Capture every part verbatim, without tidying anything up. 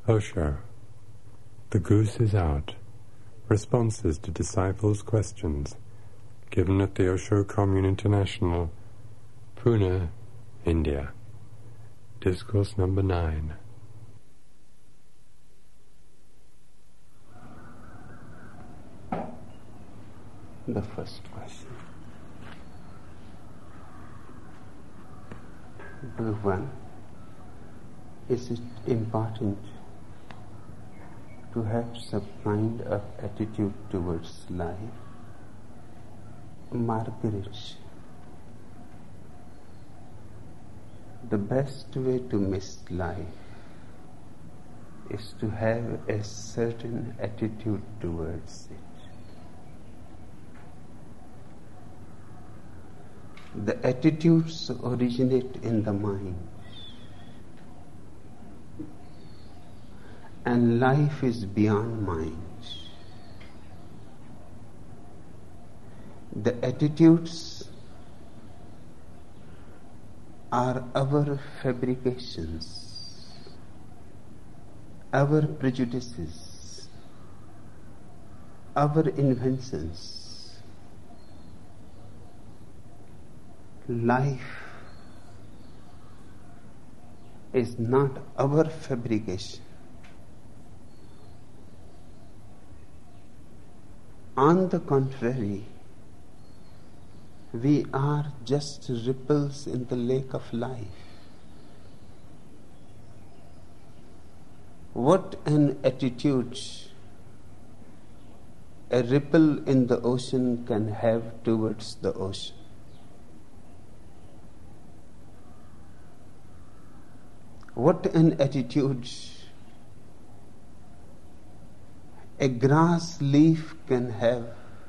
Osho, The Goose is Out. Responses to Disciples' Questions, given at the Osho Commune International, Pune, India. Discourse number nine. The first question. One, is it important to have some kind of attitude towards life? Margaret, the best way to miss life is to have a certain attitude towards it. The attitudes originate in the mind, and life is beyond mind. The attitudes are our fabrications, our prejudices, our inventions. Life is not our fabrication. On the contrary, we are just ripples in the lake of life. What an attitude a ripple in the ocean can have towards the ocean. What an attitude a grass leaf can have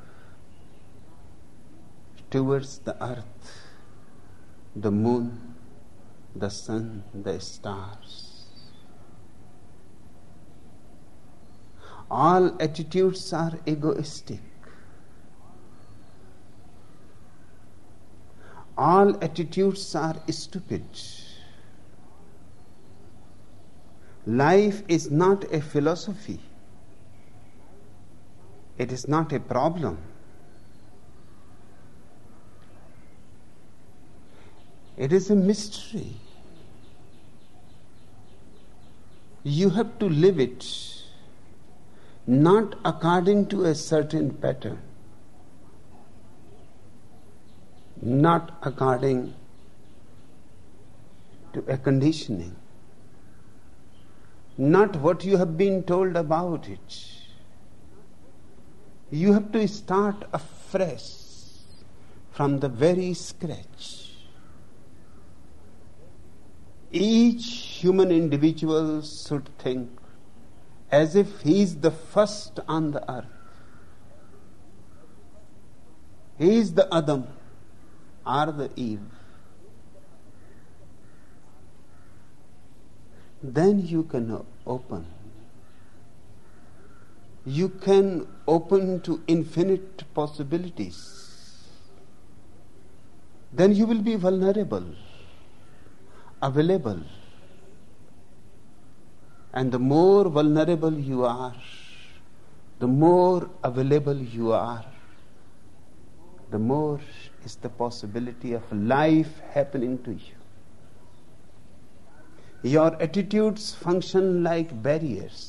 towards the earth, the moon, the sun, the stars. All attitudes are egoistic. All attitudes are stupid. Life is not a philosophy. It is not a problem. It is a mystery. You have to live it, not according to a certain pattern, not according to a conditioning, not what you have been told about it. You have to start afresh from the very scratch. Each human individual should think as if he is the first on the earth. He is the Adam or the Eve. Then you can open. You can open to infinite possibilities. Then you will be vulnerable, available. And the more vulnerable you are, the more available you are, the more is the possibility of life happening to you. Your attitudes function like barriers.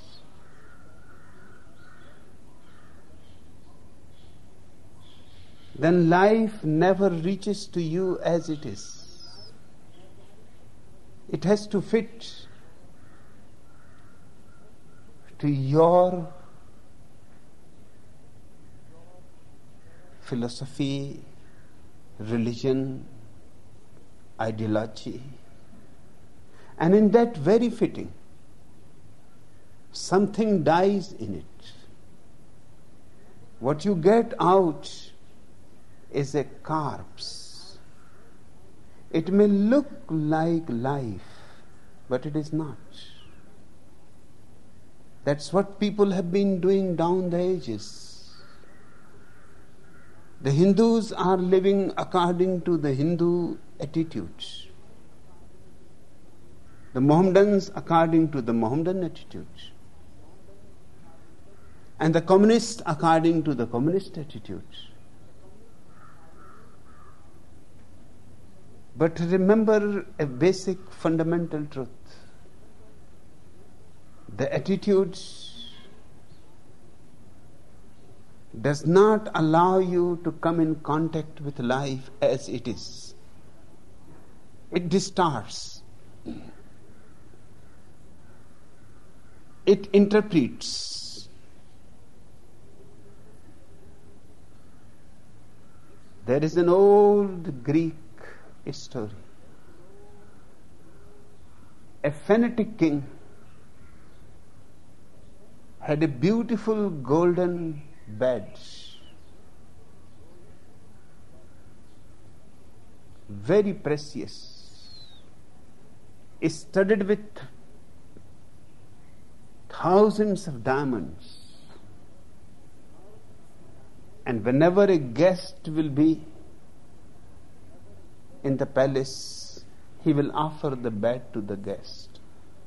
Then life never reaches to you as it is. It has to fit to your philosophy, religion, ideology. And in that very fitting, something dies in it. What you get out is a corpse. It may look like life, but it is not. That's what people have been doing down the ages. The Hindus are living according to the Hindu attitudes. The Mohammedans according to the Mohammedan attitude, and the communists according to the communist attitude. But remember a basic fundamental truth. The attitude does not allow you to come in contact with life as it is. It distorts. It interprets. There is an old Greek story. A fanatic king had a beautiful golden bed, very precious, studded with thousands of diamonds. And whenever a guest will be in the palace, he will offer the bed to the guest.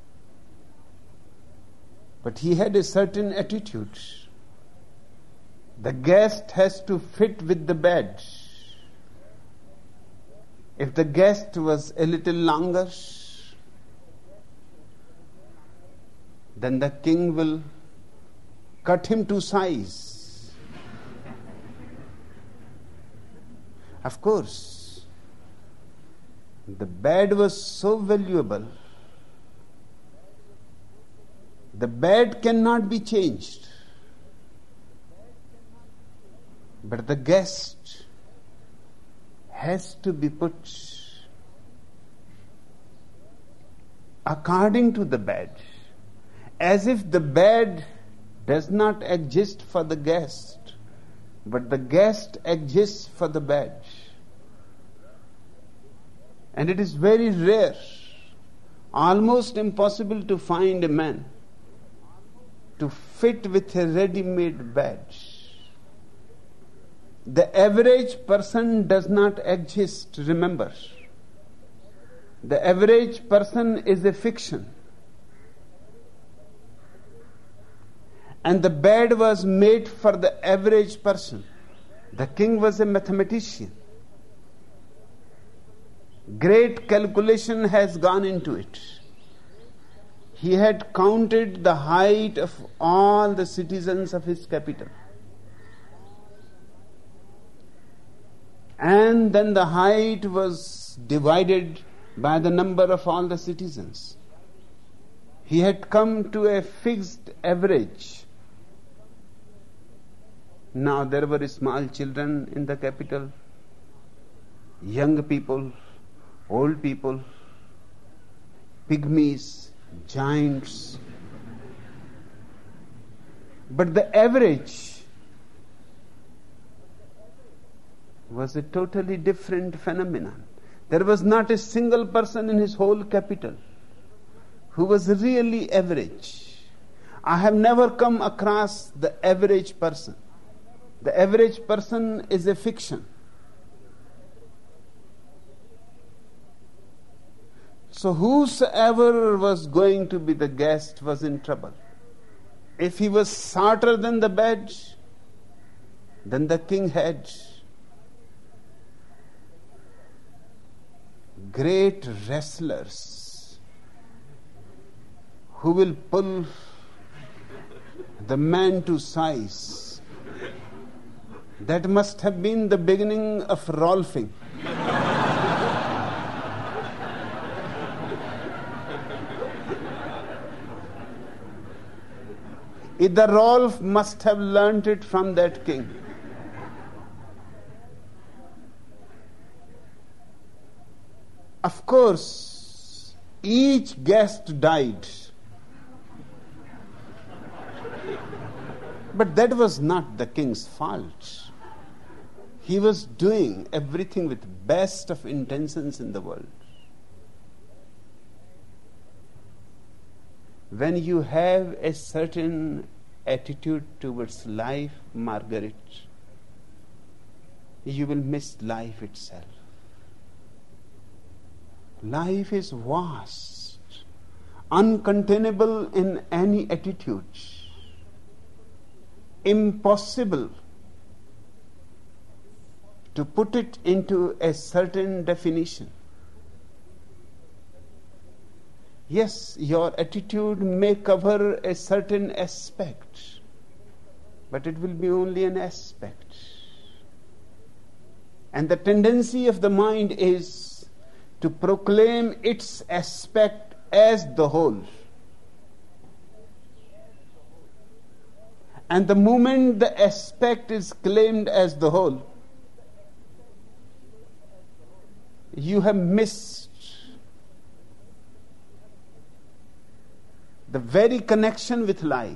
But he had a certain attitude. The guest has to fit with the bed. If the guest was a little longer, then the king will cut him to size. Of course, the bed was so valuable. The bed cannot be changed. But the guest has to be put according to the bed, as if the bed does not exist for the guest, but the guest exists for the bed. And it is very rare, almost impossible to find a man to fit with a ready-made bed. The average person does not exist, remember. The average person is a fiction. And the bed was made for the average person. The king was a mathematician. Great calculation has gone into it. He had counted the height of all the citizens of his capital. And then the height was divided by the number of all the citizens. He had come to a fixed average. Now there were small children in the capital, young people, old people, pygmies, giants. But the average was a totally different phenomenon. There was not a single person in his whole capital who was really average. I have never come across the average person. The average person is a fiction. So whosoever was going to be the guest was in trouble. If he was shorter than the bed, then the king had great wrestlers who will pull the man to size. That must have been the beginning of Rolfing. Either Rolf must have learnt it from that king. Of course, each guest died. But that was not the king's fault. He was doing everything with best of intentions in the world. When you have a certain attitude towards life, Margaret, you will miss life itself. Life is vast. uncontainable in any attitude, impossible to put it into a certain definition. Yes, your attitude may cover a certain aspect, but it will be only an aspect. And the tendency of the mind is to proclaim its aspect as the whole. And the moment the aspect is claimed as the whole, you have missed the very connection with life.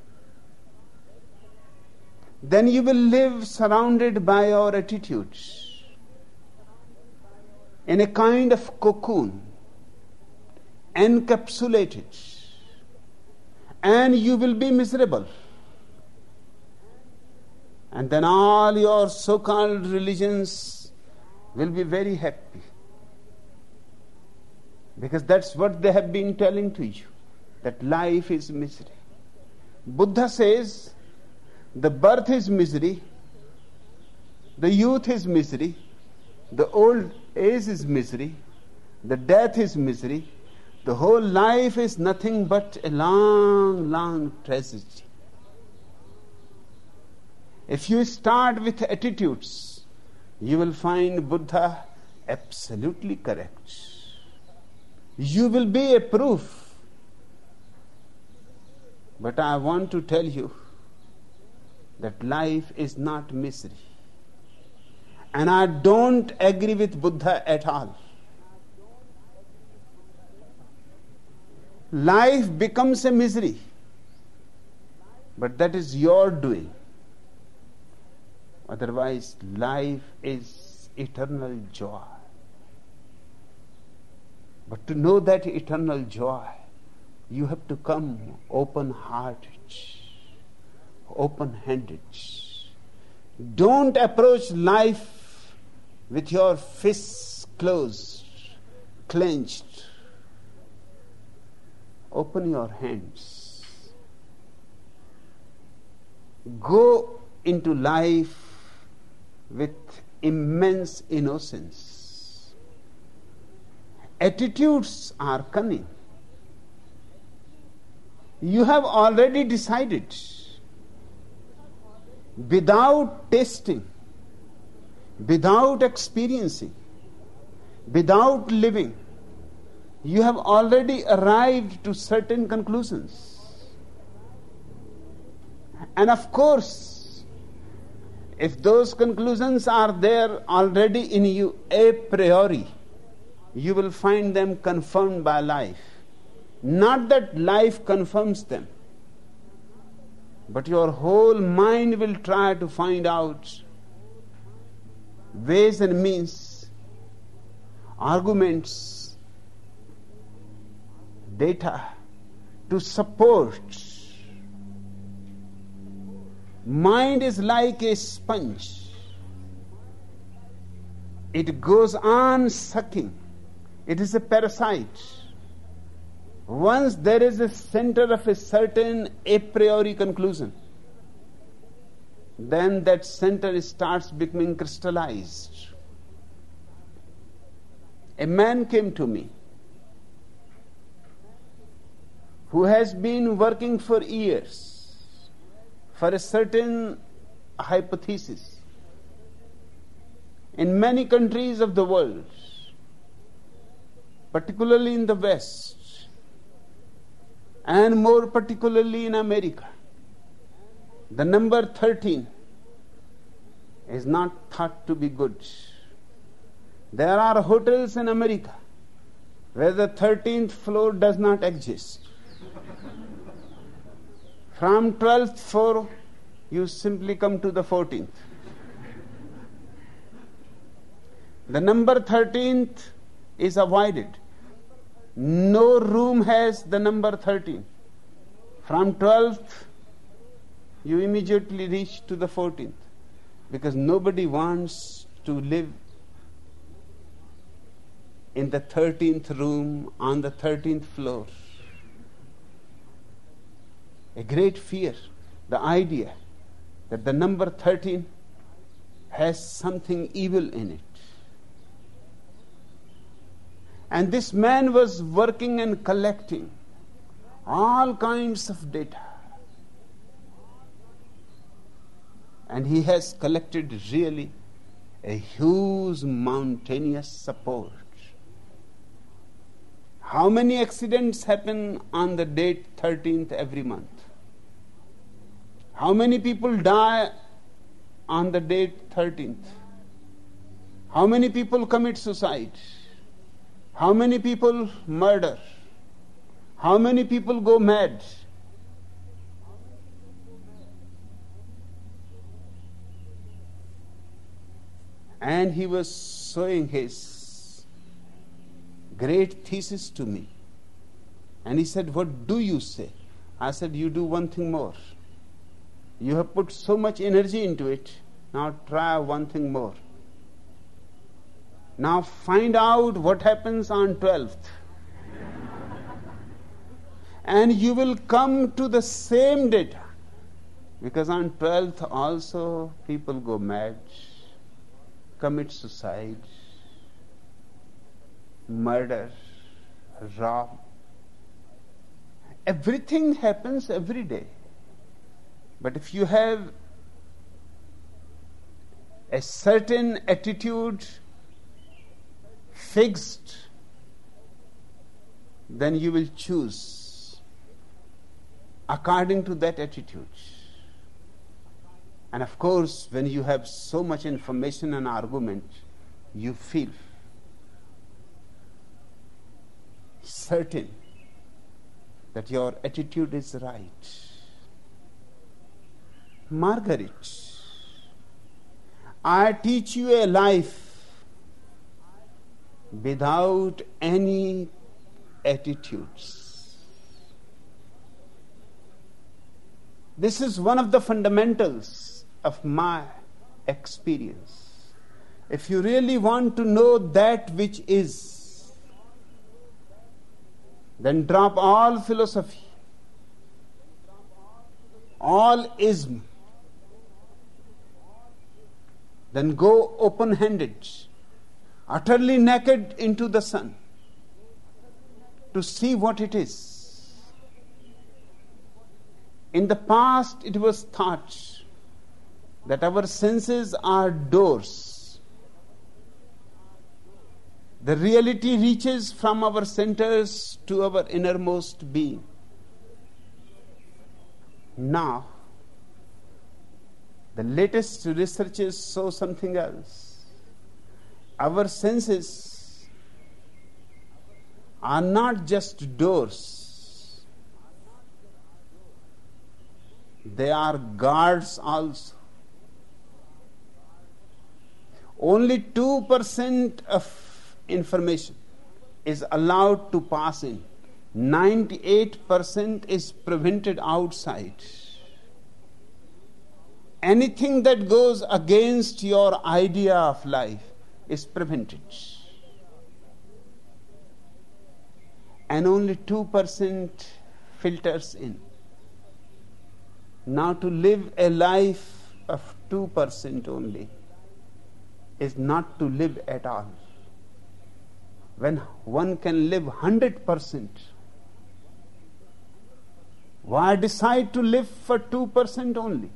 Then you will live surrounded by your attitudes in a kind of cocoon, encapsulated, and you will be miserable. And then all your so-called religions will be very happy, because that's what they have been telling to you, that life is misery. Buddha says the birth is misery, the youth is misery, the old age is misery, the death is misery, the whole life is nothing but a long, long tragedy. If you start with attitudes, you will find Buddha absolutely correct. You will be a proof. But I want to tell you that life is not misery. And I don't agree with Buddha at all. Life becomes a misery, but that is your doing. Otherwise, life is eternal joy. But to know that eternal joy, you have to come open-hearted, open-handed. Don't approach life with your fists closed, clenched. Open your hands. Go into life with immense innocence. Attitudes are cunning. You have already decided, without tasting, without experiencing, without living, you have already arrived to certain conclusions. And of course, if those conclusions are there already in you a priori, you will find them confirmed by life. Not that life confirms them, but your whole mind will try to find out ways and means, arguments, data to support. Mind is like a sponge. It goes on sucking. It is a parasite. Once there is a center of a certain a priori conclusion, then that center starts becoming crystallized. A man came to me who has been working for years for a certain hypothesis in many countries of the world, particularly in the West, and more particularly in America. The number thirteen is not thought to be good. There are hotels in America where the thirteenth floor does not exist. From twelfth floor, you simply come to the fourteenth. The number thirteenth is avoided. No room has the number thirteen. From twelfth, you immediately reach to the fourteenth, because nobody wants to live in the thirteenth room on the thirteenth floor. a great fear, the idea that the number thirteen has something evil in it. And this man was working and collecting all kinds of data. And he has collected really a huge mountainous support. How many accidents happen on the date thirteenth every month? How many people die on the date thirteenth? How many people commit suicide? How many people murder? How many people go mad? And he was showing his great thesis to me. And he said, "What do you say?" I said, "You do one thing more. You have put so much energy into it. Now try one thing more. Now find out what happens on twelfth. And you will come to the same data. Because on twelfth also people go mad, commit suicide, murder, rob. Everything happens every day. But if you have a certain attitude fixed, then you will choose according to that attitude. And of course, when you have so much information and argument, you feel certain that your attitude is right. Margaret, I teach you a life without any attitudes. This is one of the fundamentals of my experience. If you really want to know that which is, then drop all philosophy, all ism, then go open-handed, utterly naked into the sun to see what it is. In the past, it was thought that our senses are doors. The reality reaches from our centers to our innermost being. Now, the latest researches show something else. Our senses are not just doors, they are guards also. Only two percent of information is allowed to pass in. ninety-eight percent is prevented outside. Anything that goes against your idea of life is prevented. And only two percent filters in. Now to live a life of two percent only is not to live at all. When one can live one hundred percent, why decide to live for two percent only?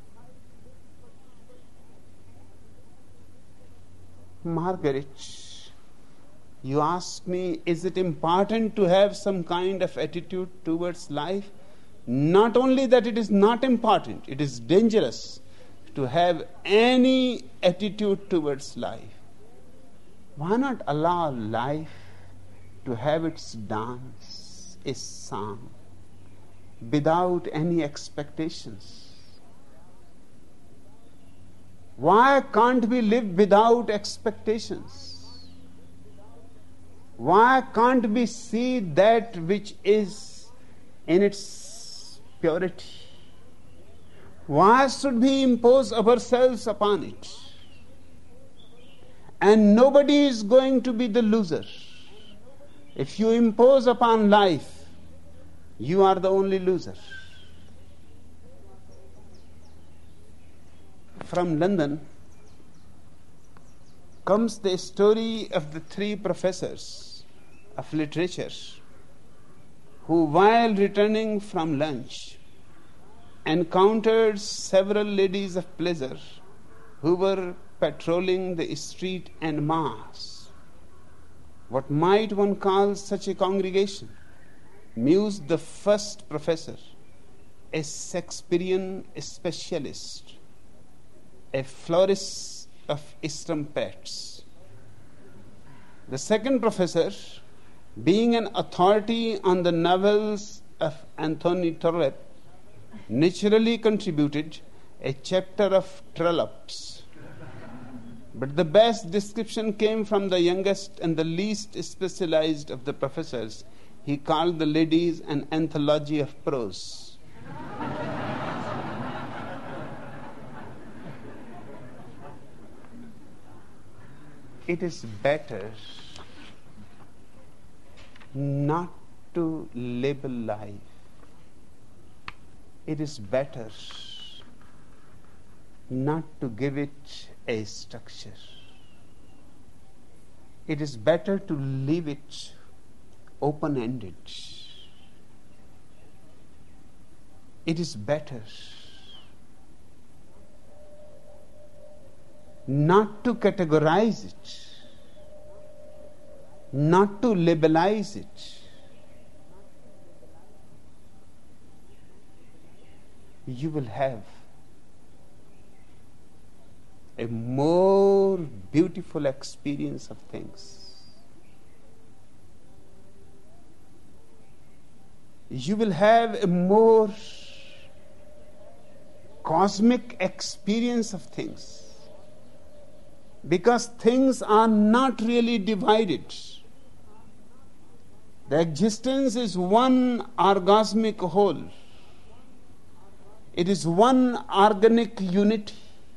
Margaret, you ask me, is it important to have some kind of attitude towards life? Not only that it is not important, it is dangerous to have any attitude towards life. Why not allow life to have its dance, its song, without any expectations? Why can't we live without expectations? Why can't we see that which is in its purity? Why should we impose ourselves upon it? And nobody is going to be the loser. If you impose upon life, you are the only loser. from London comes the story of the three professors of literature who, while returning from lunch, encountered several ladies of pleasure who were patrolling the street en masse. What might one call such a congregation? Mused the first professor, a Shakespearean specialist, a flourish of strumpets. The second professor, being an authority on the novels of Anthony Trollope, naturally contributed a chapter of trollops. But the best description came from the youngest and the least specialized of the professors. He called the ladies an anthology of prose. It is better not to label life. It is better not to give it a structure. It is better to leave it open-ended. It is better not to categorize it, not to labelize it. You will have a more beautiful experience of things. You will have a more cosmic experience of things, because things are not really divided. The existence is one orgasmic whole. It is one organic unity.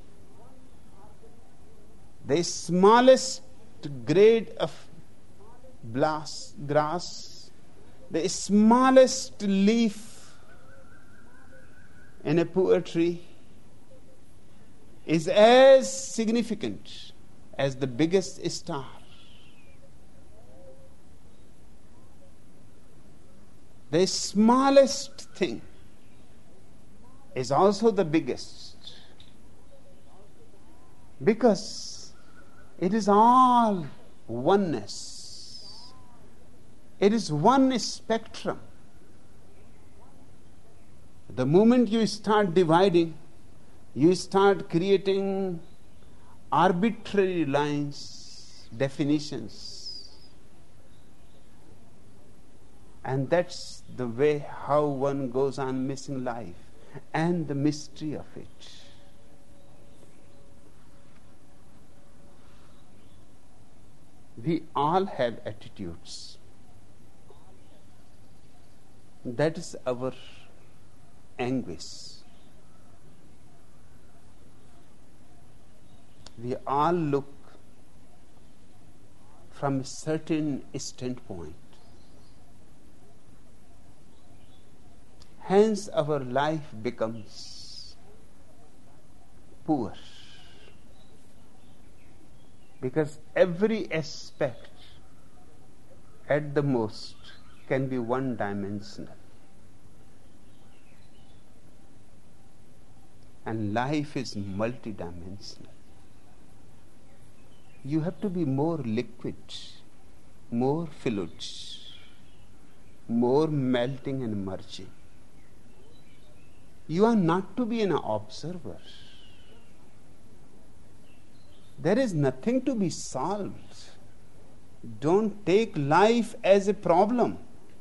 The smallest grade of glass, grass, the smallest leaf in a poetry is as significant as the biggest star. The smallest thing is also the biggest, because it is all oneness. It is one spectrum. The moment you start dividing, you start creating arbitrary lines, definitions. And that's the way how one goes on missing life and the mystery of it. We all have attitudes. That is our anguish. We all look from a certain standpoint. Hence our life becomes poor, because every aspect at the most can be one-dimensional. And life is multidimensional. You have to be more liquid, more fluid, more melting and merging. You are not to be an observer. There is nothing to be solved. Don't take life as a problem.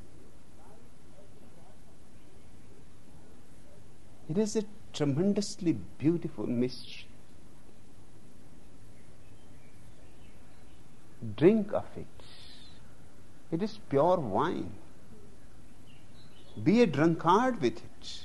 It is a tremendously beautiful mystery. Drink of it. It is pure wine. Be a drunkard with it.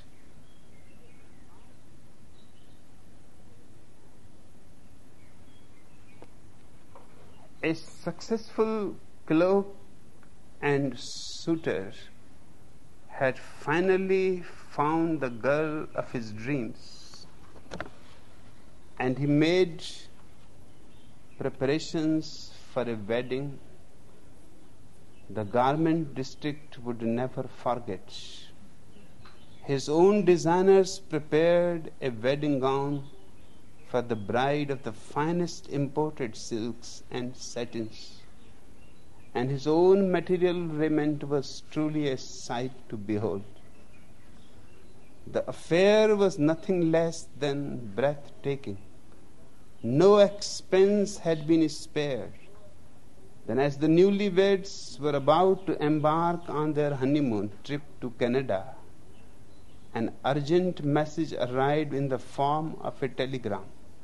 A successful cloak and suitor had finally found the girl of his dreams. and he made preparations for a wedding the garment district would never forget. His own designers prepared a wedding gown for the bride of the finest imported silks and satins, and his own material raiment was truly a sight to behold. The affair was nothing less than breathtaking. No expense had been spared. Then, as the newlyweds were about to embark on their honeymoon trip to Canada, an urgent message arrived in the form of a telegram.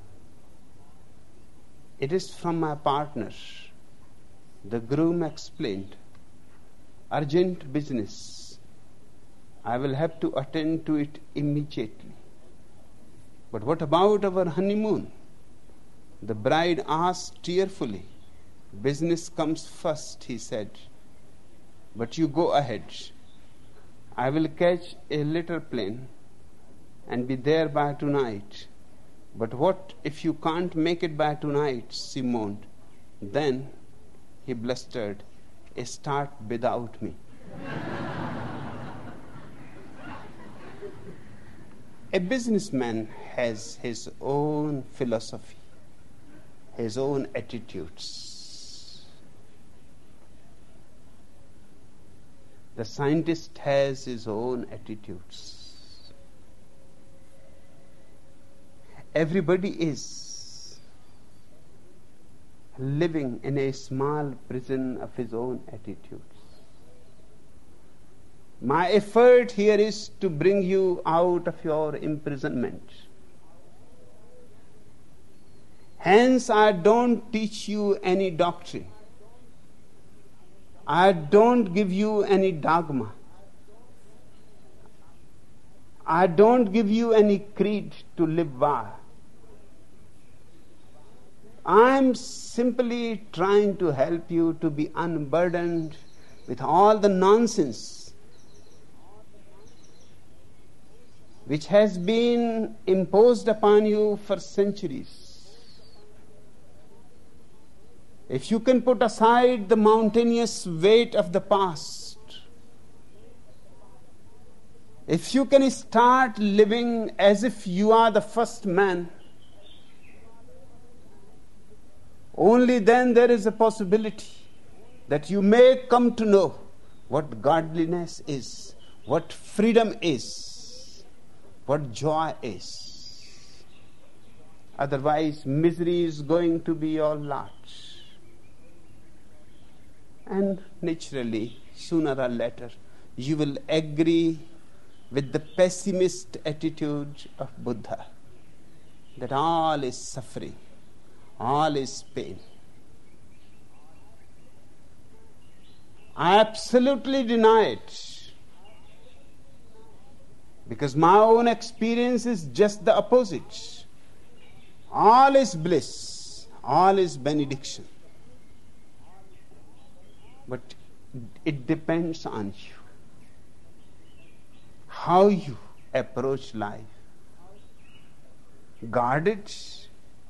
"It is from my partner," the groom explained. "Urgent business. I will have to attend to it immediately." "But what about our honeymoon?" the bride asked tearfully. "Business comes first," he said. "But you go ahead. I will catch a later plane and be there by tonight." "But what if you can't make it by tonight?" she moaned. "Then," he blustered, "start without me." A businessman has his own philosophy, his own attitudes. The scientist has his own attitudes. Everybody is living in a small prison of his own attitudes. My effort here is to bring you out of your imprisonment. Hence, I don't teach you any doctrine. I don't give you any dogma. I don't give you any creed to live by. I'm simply trying to help you to be unburdened with all the nonsense which has been imposed upon you for centuries. If you can put aside the mountainous weight of the past, if you can start living as if you are the first man, only then there is a possibility that you may come to know what godliness is, what freedom is, what joy is. Otherwise, misery is going to be your lot. And naturally, sooner or later, you will agree with the pessimist attitude of Buddha that all is suffering, all is pain. I absolutely deny it, because my own experience is just the opposite. All is bliss, all is benediction. But it depends on you, how you approach life. Guard it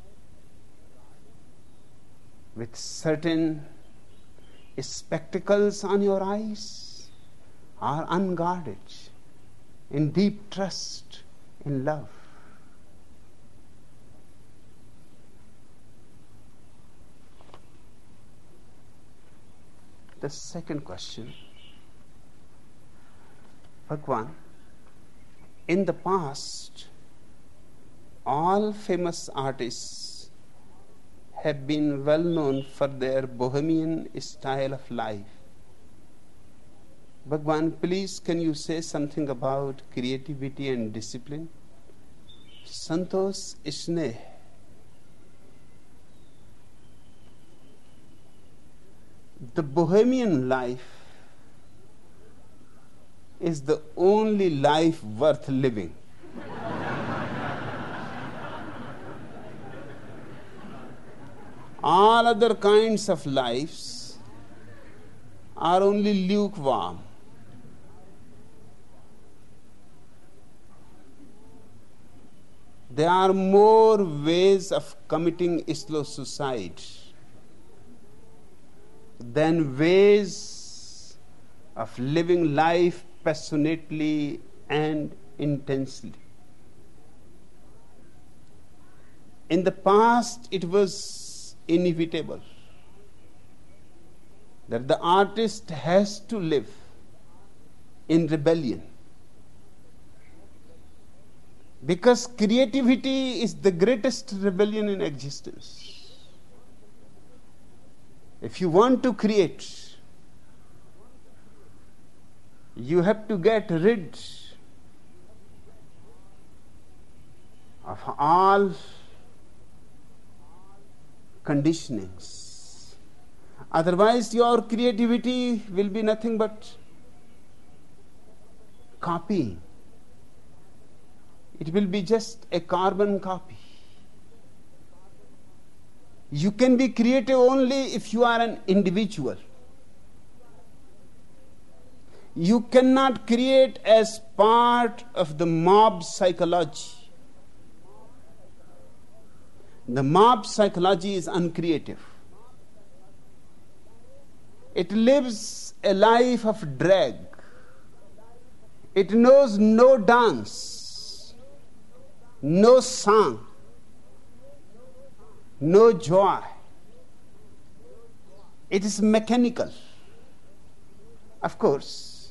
with certain spectacles on your eyes, or unguarded in deep trust, in love. The second question, Bhagwan, in the past, all famous artists have been well known for their bohemian style of life. Bhagwan, please can you say something about creativity and discipline? Santosh Sneh. The bohemian life is the only life worth living. All other kinds of lives are only lukewarm. there are more ways of committing slow suicide than ways of living life passionately and intensely. In the past, it was inevitable that the artist has to live in rebellion, because creativity is the greatest rebellion in existence. If you want to create, you have to get rid of all conditionings. Otherwise, your creativity will be nothing but copying. It will be just a carbon copy. You can be creative only if you are an individual. You cannot create as part of the mob psychology. The mob psychology is uncreative. It lives a life of drag. It knows no dance, no song, no joy. It is mechanical. Of course,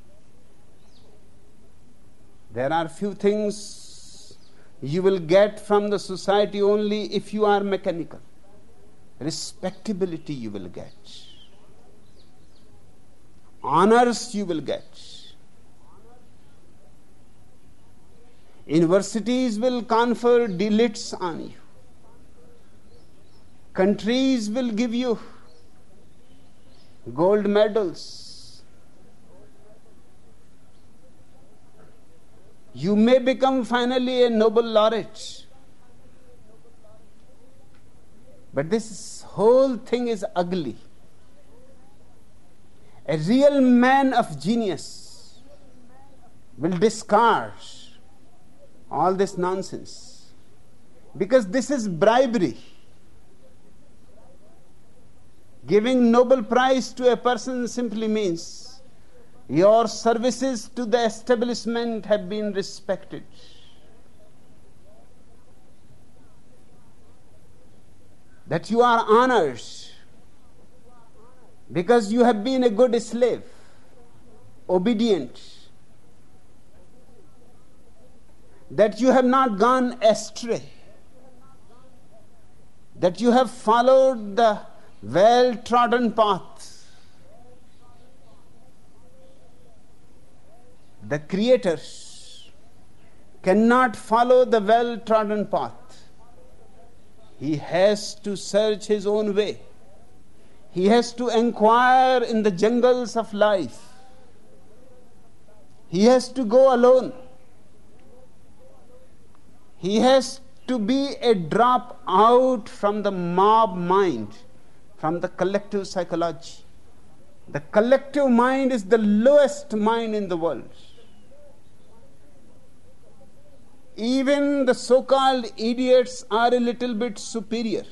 there are few things you will get from the society only if you are mechanical. Respectability you will get. Honors you will get. Universities will confer D Lits on you. Countries will give you gold medals. You may become finally a Nobel laureate. But this whole thing is ugly. A real man of genius will discard all this nonsense, because this is bribery. Giving Nobel Prize to a person simply means your services to the establishment have been respected. That you are honored because you have been a good slave, obedient. That you have not gone astray. That you have followed the well-trodden path. The Creator cannot follow the well-trodden path. He has to search his own way. He has to inquire in the jungles of life. He has to go alone. He has to be a drop out from the mob mind, from the collective psychology. The collective mind is the lowest mind in the world. Even the so-called idiots are a little bit superior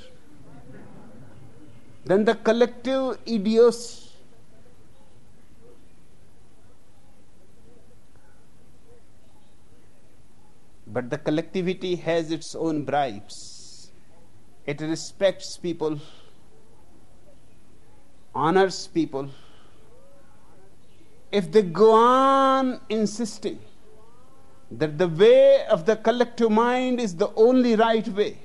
than the collective idiocy. But the collectivity has its own bribes. It respects people, honors people. If they go on insisting that the way of the collective mind is the only right way,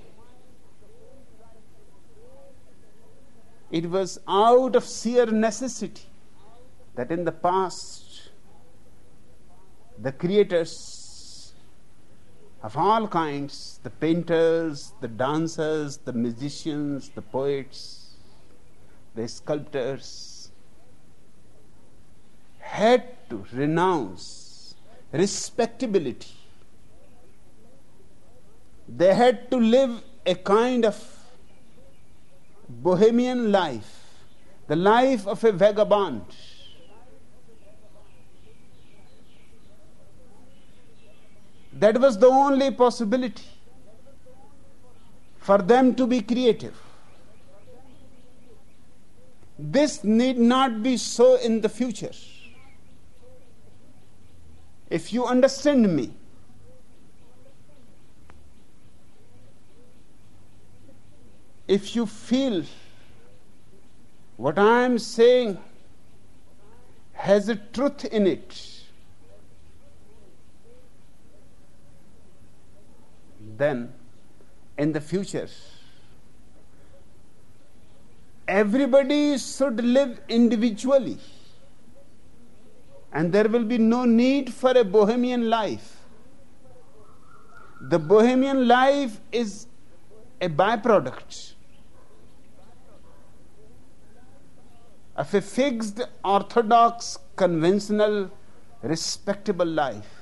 it was out of sheer necessity that in the past the creators of all kinds, the painters, the dancers, the musicians, the poets, the sculptors, had to renounce respectability. They had to live a kind of bohemian life, the life of a vagabond. That was the only possibility. for them to be creative. This need not be so in the future. If you understand me, if you feel what I am saying has a truth in it, then in the future everybody should live individually, and there will be no need for a bohemian life. The bohemian life is a byproduct of a fixed, orthodox, conventional, respectable life.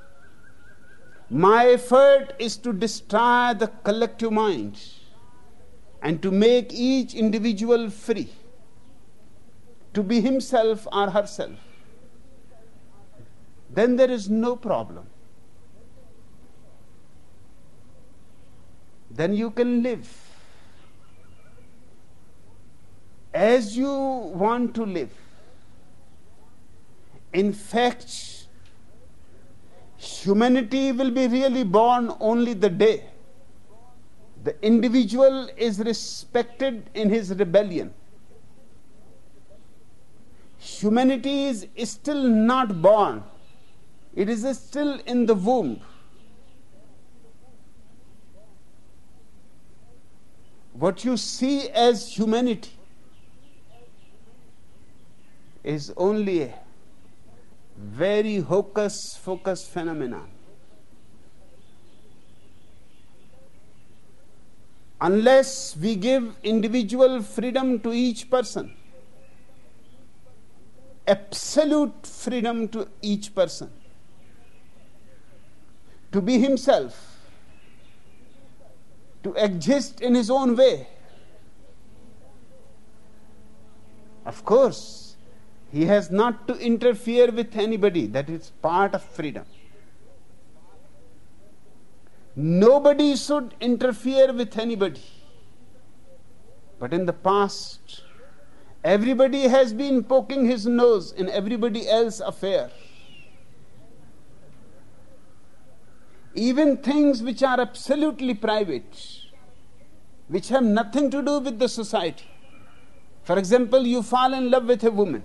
My effort is to destroy the collective mind and to make each individual free to be himself or herself. Then there is no problem. Then you can live as you want to live. In fact, humanity will be really born only the day the individual is respected in his rebellion. Humanity is still not born. It is still in the womb. What you see as humanity is only a very hocus-pocus phenomenon. Unless we give individual freedom to each person, absolute freedom to each person, to be himself, to exist in his own way. Of course, he has not to interfere with anybody. That is part of freedom. Nobody should interfere with anybody. But in the past, everybody has been poking his nose in everybody else's affair. Even things which are absolutely private, which have nothing to do with the society. For example, you fall in love with a woman.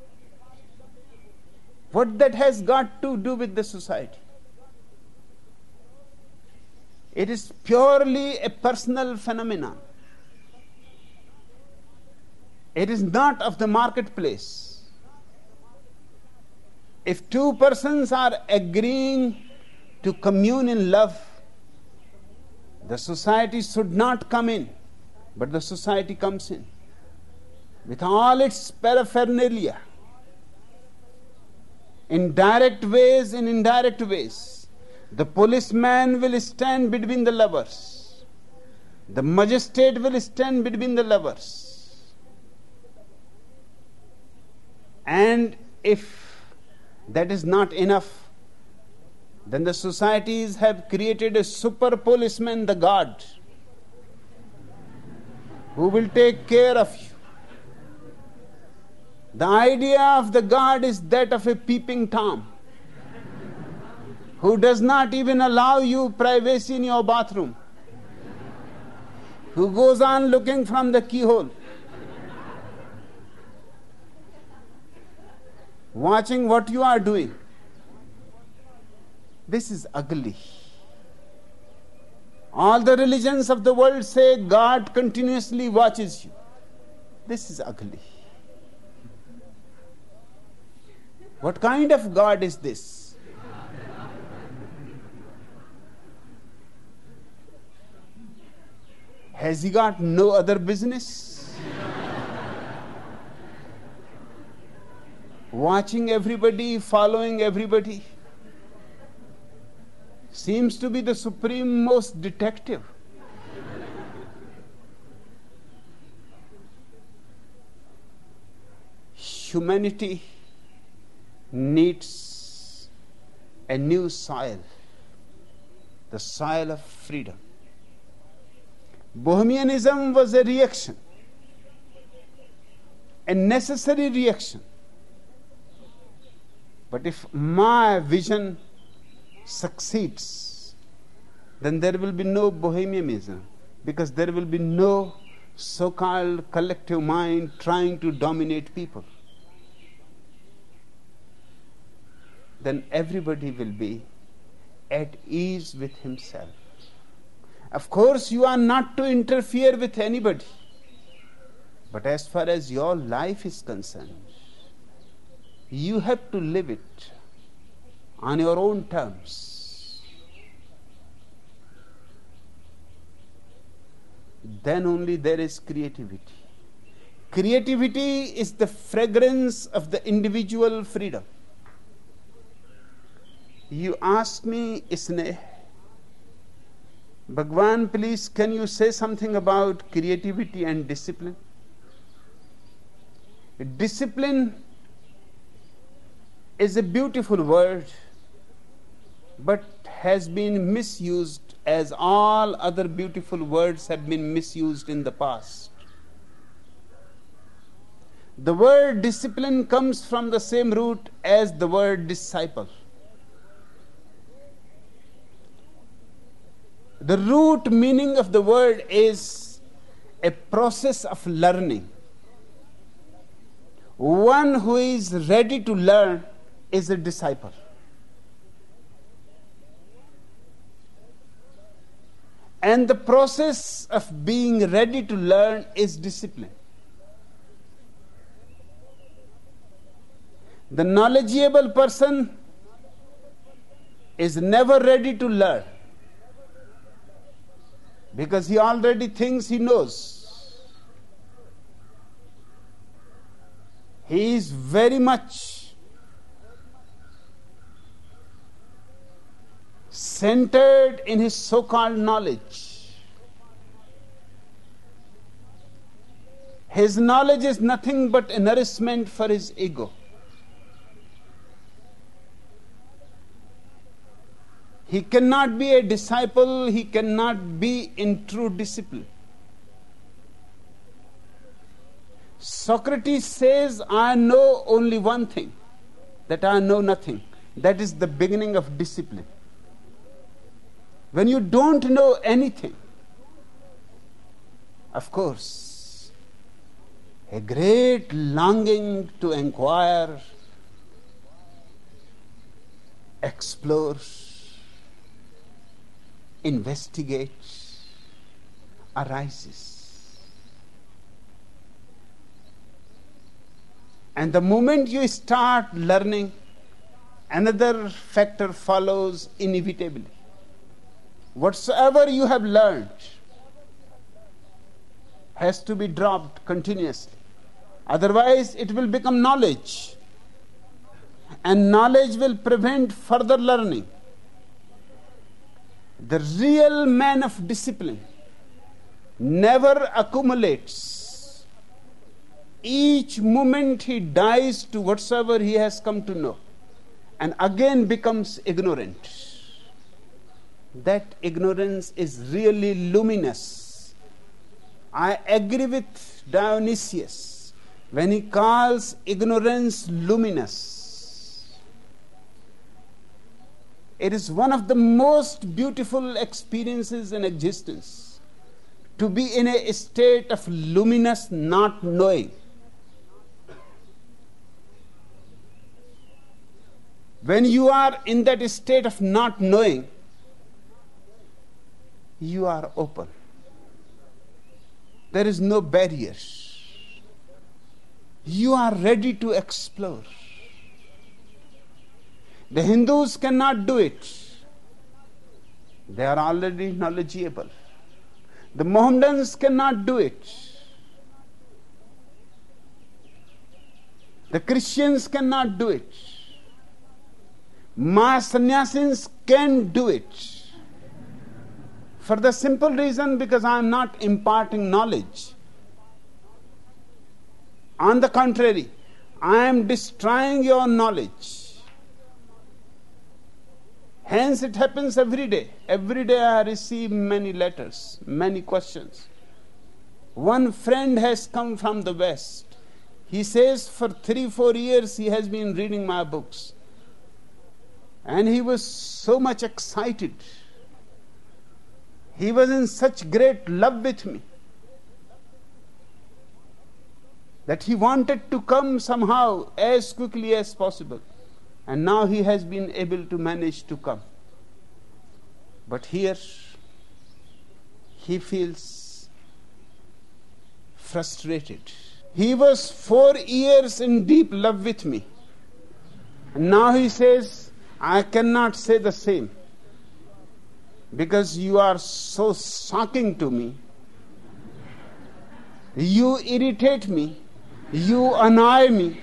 What that has got to do with the society? It is purely a personal phenomenon. It is not of the marketplace. If two persons are agreeing to commune in love, the society should not come in, but the society comes in with all its paraphernalia, in direct ways and indirect ways. The policeman will stand between the lovers. The magistrate will stand between the lovers. And if that is not enough, then the societies have created a super policeman, the God, who will take care of you. The idea of the God is that of a peeping Tom, who does not even allow you privacy in your bathroom, who goes on looking from the keyhole, watching what you are doing. This is ugly. All the religions of the world say God continuously watches you. This is ugly. What kind of God is this? Has he got no other business? Watching everybody, following everybody, seems to be the supreme most detective. Humanity needs a new soil, the soil of freedom. Bohemianism was a reaction, a necessary reaction. But if my vision succeeds, then there will be no bohemianism, because there will be no so-called collective mind trying to dominate people. Then everybody will be at ease with himself. Of course, you are not to interfere with anybody. But as far as your life is concerned, you have to live it on your own terms. Then only there is creativity. Creativity is the fragrance of the individual freedom. You ask me, Isneh, Bhagwan, please, can you say something about creativity and discipline? Discipline is a beautiful word, but has been misused as all other beautiful words have been misused in the past. The word discipline comes from the same root as the word disciple. The root meaning of the word is a process of learning. One who is ready to learn is a disciple. And the process of being ready to learn is discipline. The knowledgeable person is never ready to learn, because he already thinks he knows. He is very much centered in his so-called knowledge. His knowledge is nothing but a nourishment for his ego. He cannot be a disciple, he cannot be in true discipline. Socrates says, I know only one thing, that I know nothing. That is the beginning of discipline. When you don't know anything, of course, a great longing to inquire, explore, investigate arises. And the moment you start learning, another factor follows inevitably. Whatsoever you have learned has to be dropped continuously. Otherwise, it will become knowledge. And knowledge will prevent further learning. The real man of discipline never accumulates. Each moment he dies to whatsoever he has come to know, and again becomes ignorant. That ignorance is really luminous. I agree with Dionysius when he calls ignorance luminous. It is one of the most beautiful experiences in existence to be in a state of luminous not knowing. When you are in that state of not knowing, you are open. There is no barrier. You are ready to explore. The Hindus cannot do it. They are already knowledgeable. The Mohammedans cannot do it. The Christians cannot do it. My sannyasis can do it. For the simple reason, because I am not imparting knowledge. On the contrary, I am destroying your knowledge. Hence it happens every day. Every day I receive many letters, many questions. One friend has come from the West. He says for three, four years he has been reading my books. And he was so much excited. He was in such great love with me that he wanted to come somehow as quickly as possible. And now he has been able to manage to come. But here he feels frustrated. He was four years in deep love with me. And now he says, I cannot say the same, because you are so shocking to me. You irritate me. You annoy me.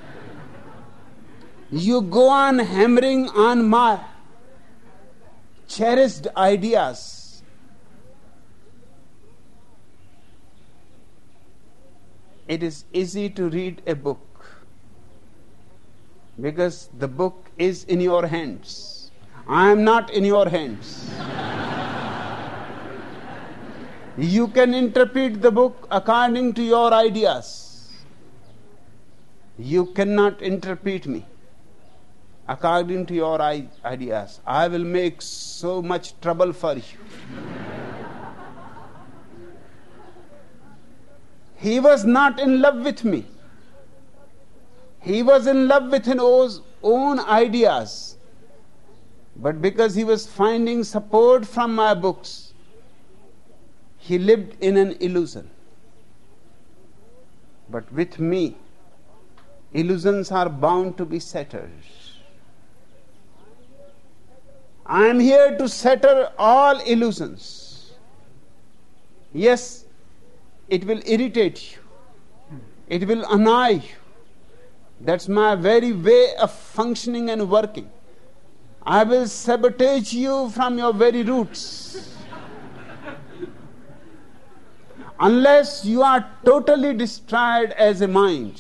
You go on hammering on my cherished ideas. It is easy to read a book because the book is in your hands. I am not in your hands. You can interpret the book according to your ideas. You cannot interpret me according to your ideas. I will make so much trouble for you. He was not in love with me. He was in love with his own ideas. But because he was finding support from my books, he lived in an illusion. But with me, illusions are bound to be shattered. I am here to shatter all illusions. Yes, it will irritate you. It will annoy you. That's my very way of functioning and working. I will sabotage you from your very roots. Unless you are totally destroyed as a mind,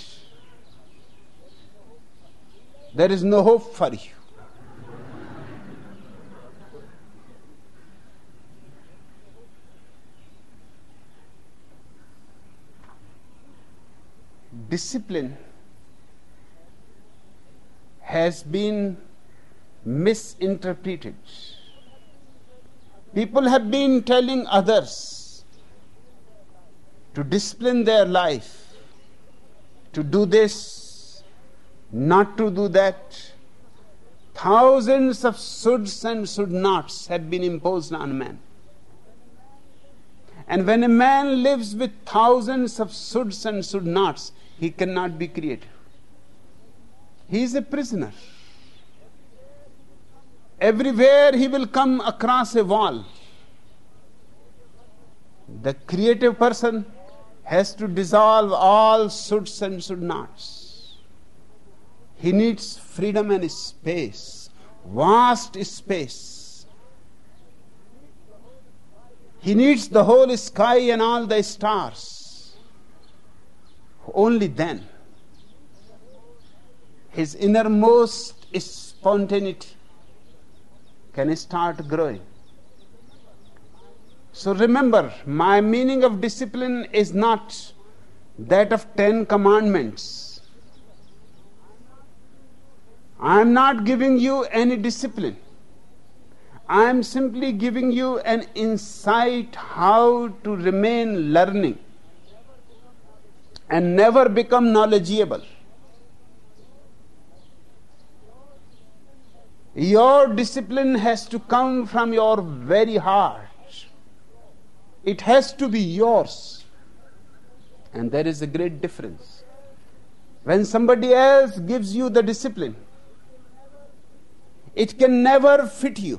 there is no hope for you. Discipline has been misinterpreted. People have been telling others to discipline their life, to do this, not to do that. Thousands of shoulds and should nots have been imposed on man. And when a man lives with thousands of shoulds and should nots, he cannot be creative. He is a prisoner. Everywhere he will come across a wall. The creative person has to dissolve all shoulds and should nots. He needs freedom and space, vast space. He needs the whole sky and all the stars. Only then his innermost spontaneity can start growing. So remember, my meaning of discipline is not that of Ten Commandments. I am not giving you any discipline. I am simply giving you an insight how to remain learning and never become knowledgeable. Your discipline has to come from your very heart. It has to be yours. And there is a great difference. When somebody else gives you the discipline, it can never fit you.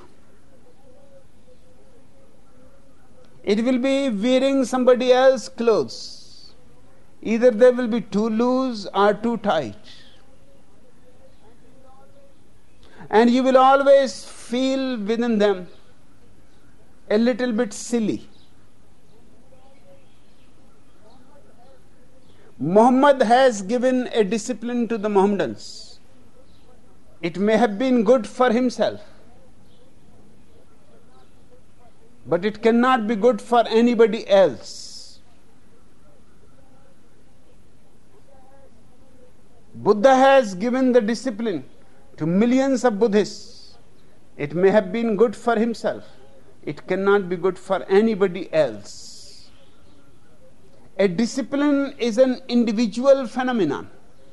It will be wearing somebody else's clothes. Either they will be too loose or too tight. And you will always feel within them a little bit silly. Muhammad has given a discipline to the Mohammedans. It may have been good for himself, but it cannot be good for anybody else. Buddha has given the discipline to millions of Buddhists. It may have been good for himself. It cannot be good for anybody else. A discipline is an individual phenomenon.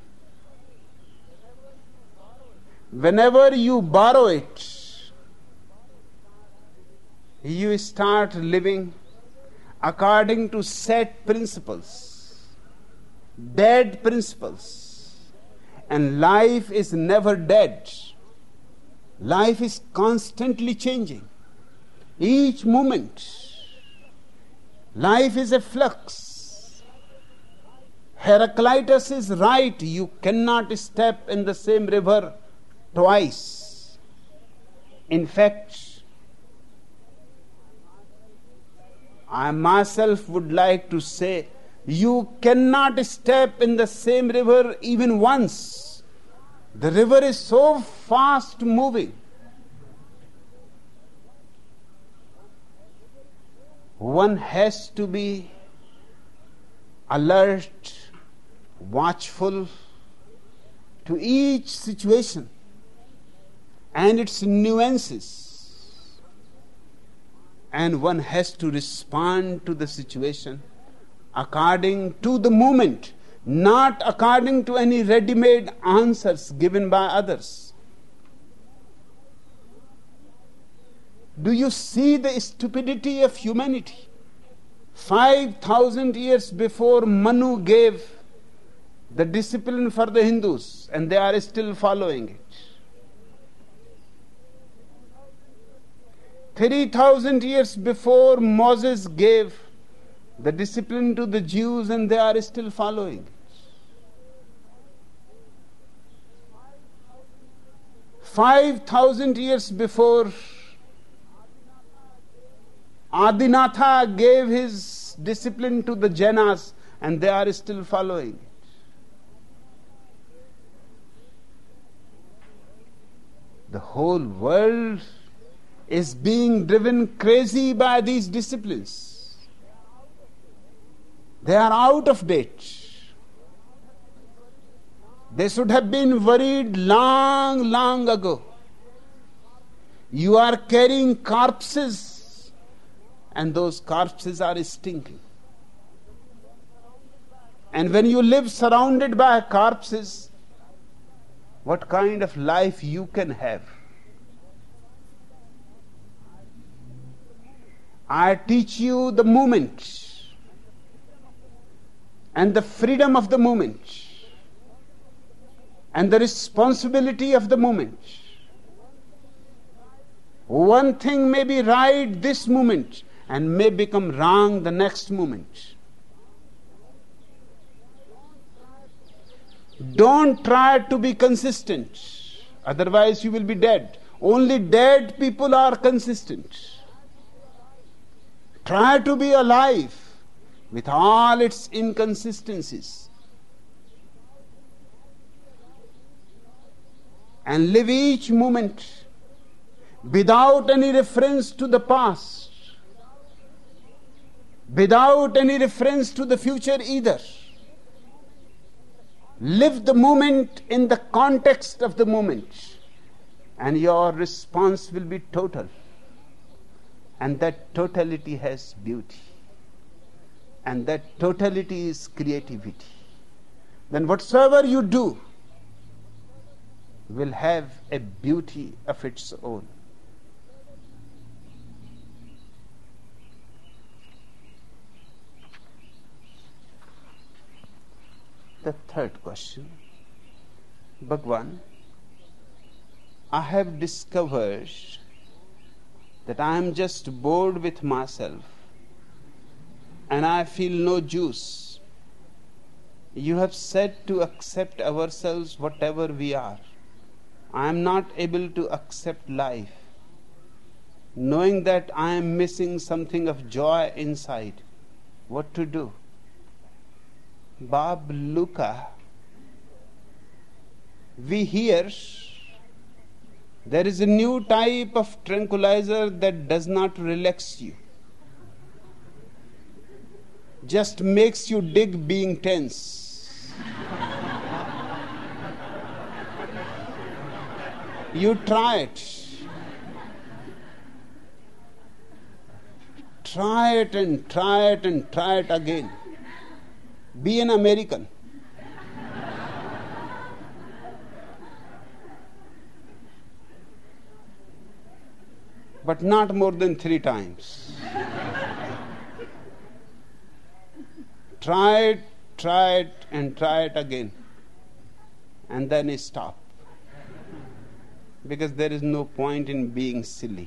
Whenever you borrow it, you start living according to set principles, dead principles. And life is never dead. Life is constantly changing. Each moment, life is a flux. Heraclitus is right. You cannot step in the same river twice. In fact, I myself would like to say, you cannot step in the same river even once. The river is so fast moving. One has to be alert, watchful to each situation and its nuances. And one has to respond to the situation according to the moment, not according to any ready-made answers given by others. Do you see the stupidity of humanity? Five thousand years before Manu gave the discipline for the Hindus, and they are still following it. Three thousand years before Moses gave the discipline to the Jews, and they are still following it. Five thousand years before Adinatha gave his discipline to the Jainas, and they are still following it. The whole world is being driven crazy by these disciplines. They are out of date. They should have been worried long, long ago. You are carrying corpses, and those corpses are stinking. And when you live surrounded by corpses, what kind of life you can have? I teach you the moment and the freedom of the moment and the responsibility of the moment. One thing may be right this moment and may become wrong the next moment. Don't try to be consistent, otherwise you will be dead. Only dead people are consistent. Try to be alive with all its inconsistencies and live each moment without any reference to the past, without any reference to the future either. Live the moment in the context of the moment, and your response will be total. And that totality has beauty. And that totality is creativity. Then whatsoever you do will have a beauty of its own. The third question. Bhagwan, I have discovered that I am just bored with myself and I feel no juice. You have said to accept ourselves whatever we are. I am not able to accept life, knowing that I am missing something of joy inside. What to do? Bab Luka, we hear there is a new type of tranquilizer that does not relax you. just makes you dig being tense. You try it. Try it and try it and try it again. Be an American. But not more than three times. Try it, try it, and try it again. And then stop. Because there is no point in being silly.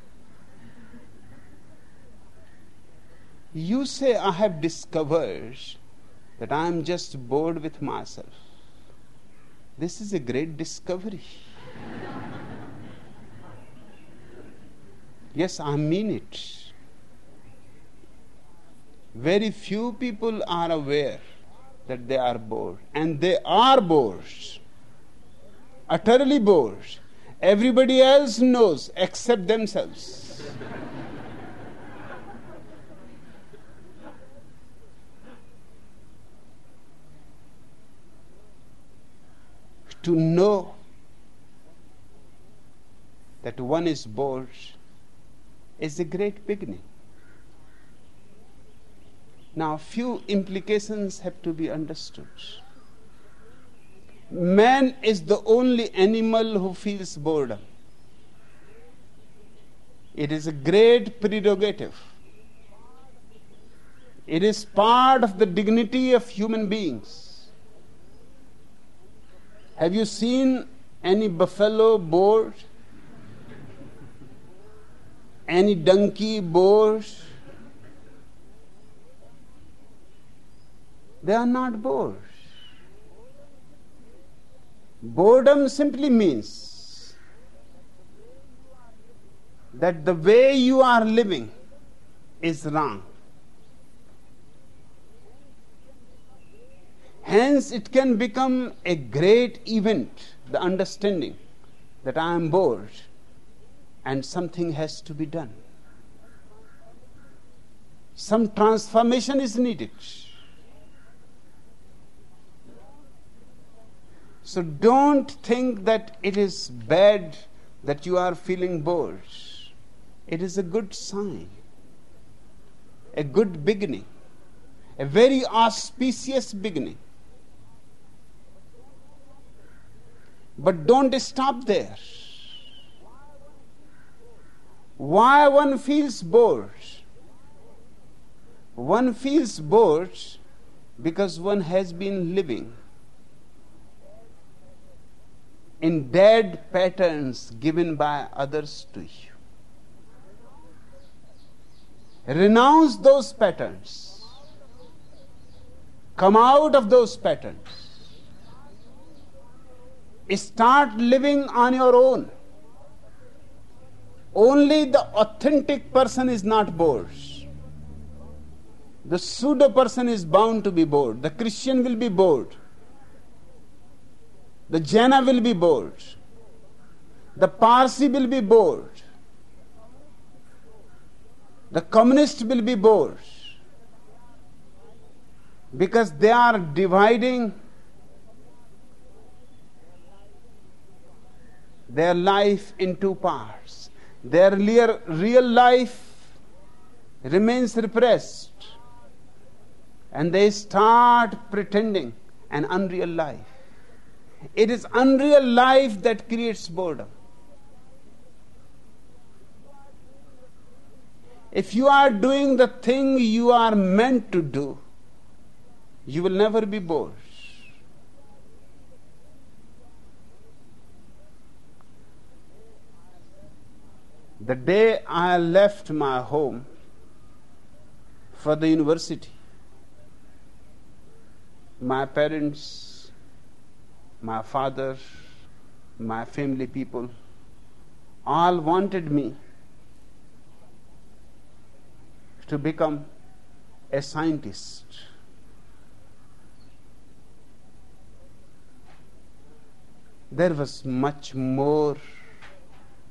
You say, I have discovered that I am just bored with myself. This is a great discovery. Yes, I mean it. Very few people are aware that they are bored. And they are bored. Utterly bored. Everybody else knows except themselves. To know that one is bored is a great beginning. Now, few implications have to be understood. Man is the only animal who feels boredom. It is a great prerogative. It is part of the dignity of human beings. Have you seen any buffalo bored? Any donkey bored? They are not bored. Boredom simply means that the way you are living is wrong. Hence, it can become a great event, the understanding that I am bored and something has to be done. Some transformation is needed. So don't think that it is bad that you are feeling bored. It is a good sign, a good beginning, a very auspicious beginning. But don't stop there. Why one feels bored? One feels bored because one has been living in dead patterns given by others to you. Renounce those patterns. Come out of those patterns. Start living on your own. Only the authentic person is not bored. The pseudo person is bound to be bored. The Christian will be bored. The Jaina will be bored. The Parsi will be bored. The communist will be bored. Because they are dividing their life in two parts. Their real life remains repressed. And they start pretending an unreal life. It is unreal life that creates boredom. If you are doing the thing you are meant to do, you will never be bored. The day I left my home for the university, my parents, my father, my family people, all wanted me to become a scientist. There was much more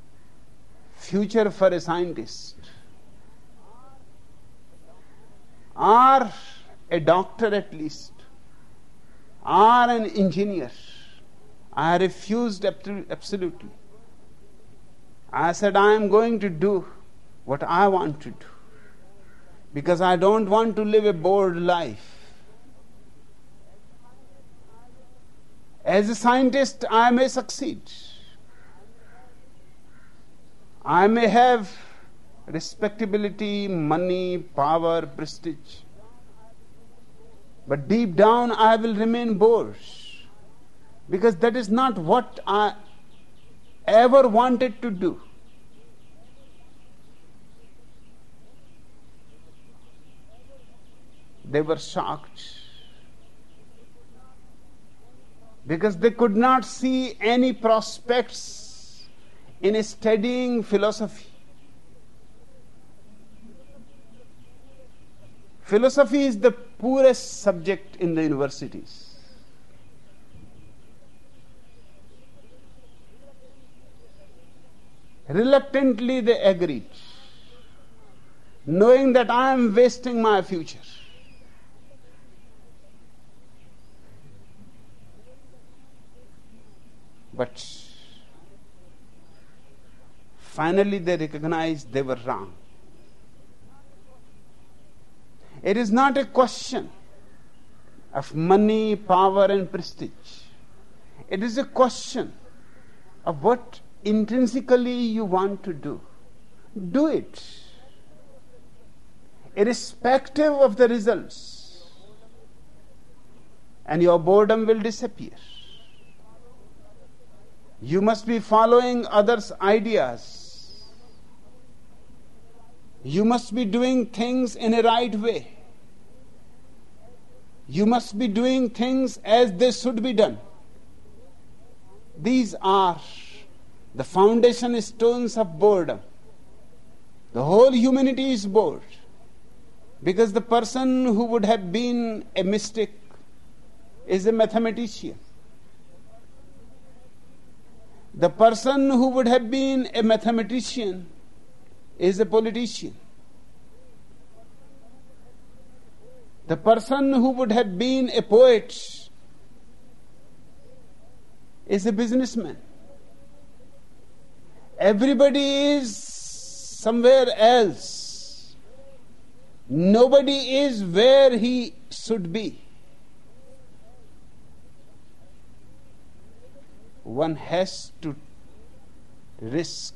future for a scientist. or a doctor at least, or an engineer. I refused absolutely. I said, I am going to do what I want to do, because I don't want to live a bored life. As a scientist, I may succeed. I may have respectability, money, power, prestige. But deep down, I will remain bored, because that is not what I ever wanted to do. They were shocked, because they could not see any prospects in studying philosophy. Philosophy is the poorest subject in the universities. Reluctantly they agreed, knowing that I am wasting my future. But finally they recognized they were wrong. It is not a question of money, power and prestige. It is a question of what intrinsically you want to do. Do it, irrespective of the results, and your boredom will disappear. You must be following others' ideas. You must be doing things in a right way. You must be doing things as they should be done. These are the foundation stones of boredom. The whole humanity is bored, because the person who would have been a mystic is a mathematician. The person who would have been a mathematician is a politician. The person who would have been a poet is a businessman. Everybody is somewhere else. Nobody is where he should be. One has to risk.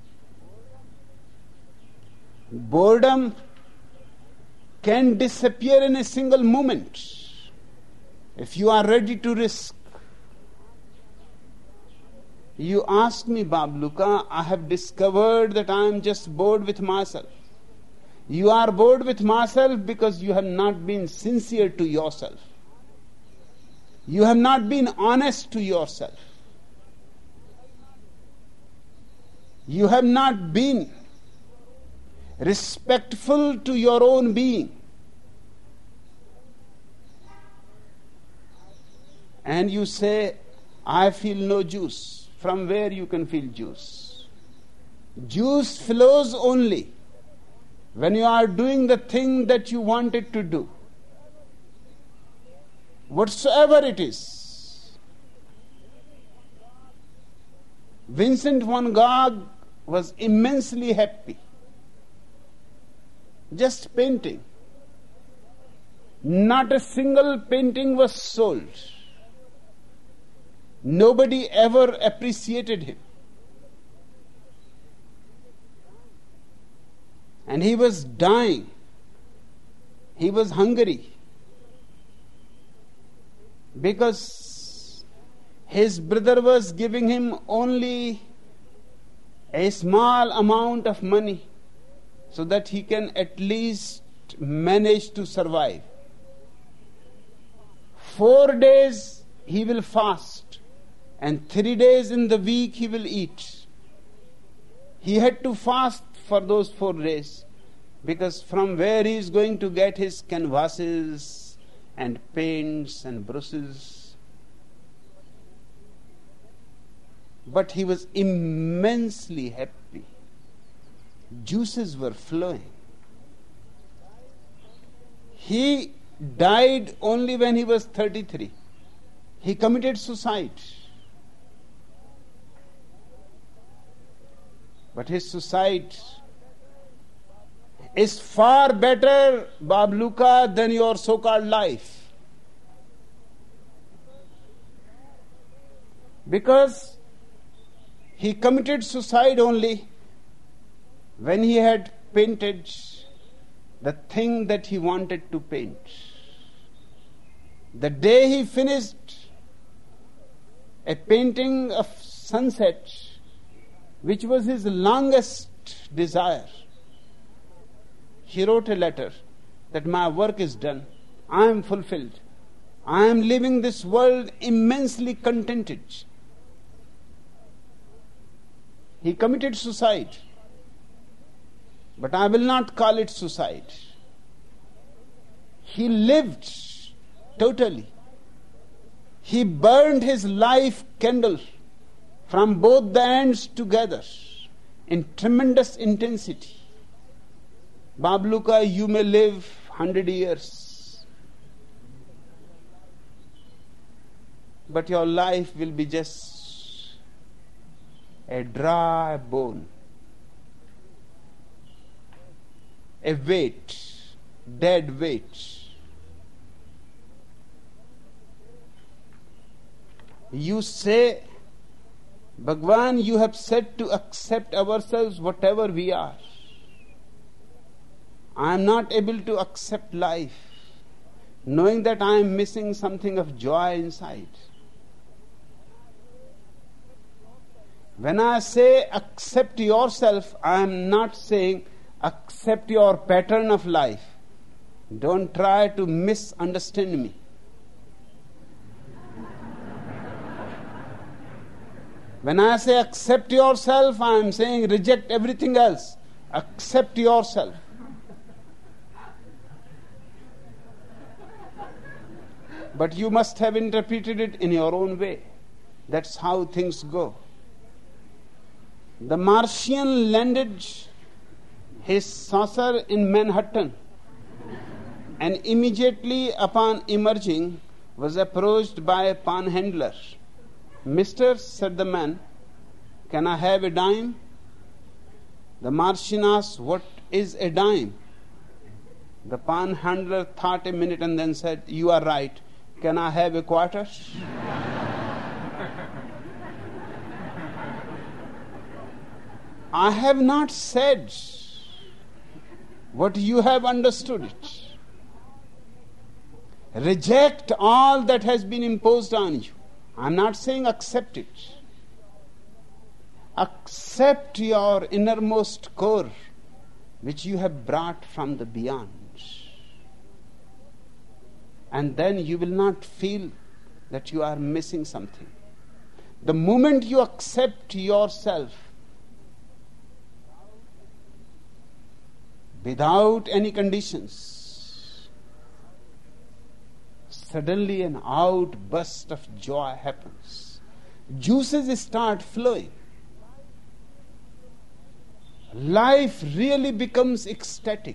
Boredom can disappear in a single moment if you are ready to risk. You ask me, Babluka, I have discovered that I am just bored with myself. You are bored with myself because you have not been sincere to yourself. You have not been honest to yourself. You have not been respectful to your own being. And you say, I feel no juice. From where you can feel juice? Juice flows only when you are doing the thing that you wanted to do, whatsoever it is. Vincent van Gogh was immensely happy just painting. Not a single painting was sold. Nobody ever appreciated him. And he was dying. He was hungry. Because his brother was giving him only a small amount of money so that he can at least manage to survive. Four days he will fast, and three days in the week he will eat. He had to fast for those four days, because from where he is going to get his canvases and paints and brushes? But he was immensely happy. Juices were flowing. He died only when he was thirty-three. He committed suicide. But his suicide is far better, Bab Luka, than your so-called life. Because he committed suicide only when he had painted the thing that he wanted to paint. The day he finished a painting of sunset, which was his longest desire, he wrote a letter that my work is done, I am fulfilled, I am leaving this world immensely contented. He committed suicide, but I will not call it suicide. He lived totally. He burned his life candle from both the ends together in tremendous intensity. Bab Luka, you may live hundred years, but your life will be just a dry bone, a weight, dead weight. You say, Bhagwan, you have said to accept ourselves whatever we are. I am not able to accept life, knowing that I am missing something of joy inside. When I say accept yourself, I am not saying accept your pattern of life. Don't try to misunderstand me. When I say accept yourself, I am saying reject everything else. Accept yourself. But you must have interpreted it in your own way. That's how things go. The Martian landed his saucer in Manhattan and immediately upon emerging was approached by a panhandler. Mister, said the man, can I have a dime? The Martian asked, what is a dime? The panhandler thought a minute and then said, you are right. Can I have a quarter? I have not said what you have understood it. Reject all that has been imposed on you. I'm not saying accept it. Accept your innermost core, which you have brought from the beyond. And then you will not feel that you are missing something. The moment you accept yourself without any conditions, suddenly an outburst of joy happens. Juices start flowing. Life really becomes ecstatic.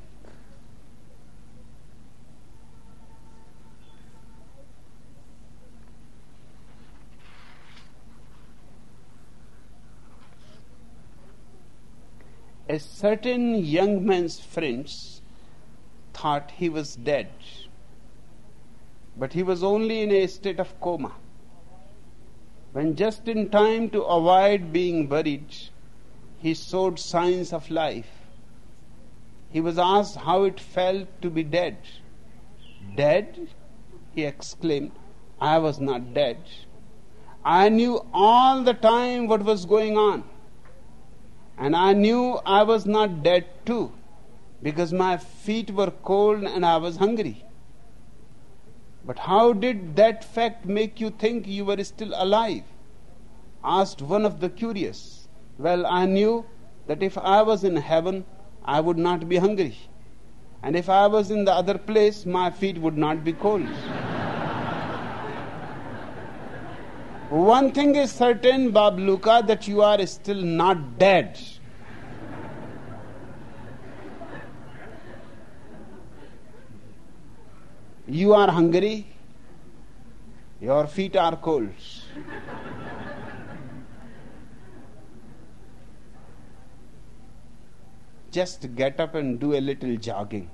A certain young man's friends thought he was dead, but he was only in a state of coma. When just in time to avoid being buried, he showed signs of life. He was asked how it felt to be dead. Dead? He exclaimed. I was not dead. I knew all the time what was going on. And I knew I was not dead too, because my feet were cold and I was hungry. But how did that fact make you think you were still alive? Asked one of the curious. Well, I knew that if I was in heaven, I would not be hungry. And if I was in the other place, my feet would not be cold. One thing is certain, Bab Luka, that you are still not dead. You are hungry, your feet are cold. Just get up and do a little jogging.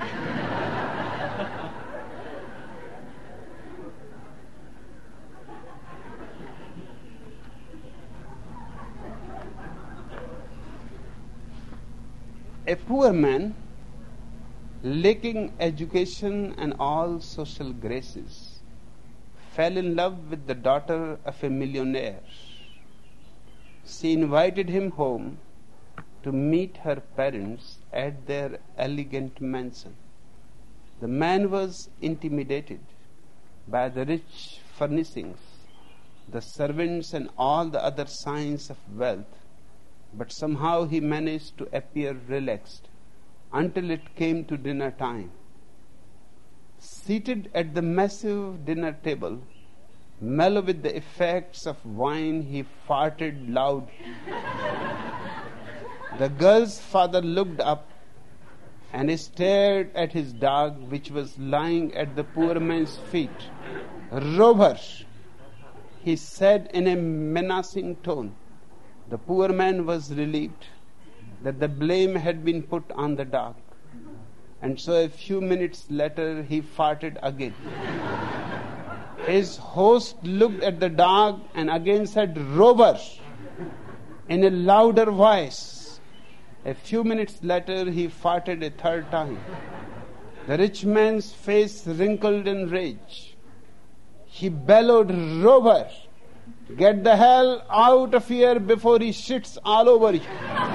A poor man, lacking education and all social graces, fell in love with the daughter of a millionaire. She invited him home to meet her parents at their elegant mansion. The man was intimidated by the rich furnishings, the servants, and all the other signs of wealth, but somehow he managed to appear relaxed until it came to dinner time. Seated at the massive dinner table, mellow with the effects of wine, he farted loudly. The girl's father looked up and stared at his dog, which was lying at the poor man's feet. "Rob her," he said in a menacing tone. The poor man was relieved that the blame had been put on the dog, and so a few minutes later he farted again. His host looked at the dog and again said, "Rob her," in a louder voice. A few minutes later he farted a third time. The rich man's face wrinkled in rage. He bellowed, "Rob her. Get the hell out of here before he shits all over you."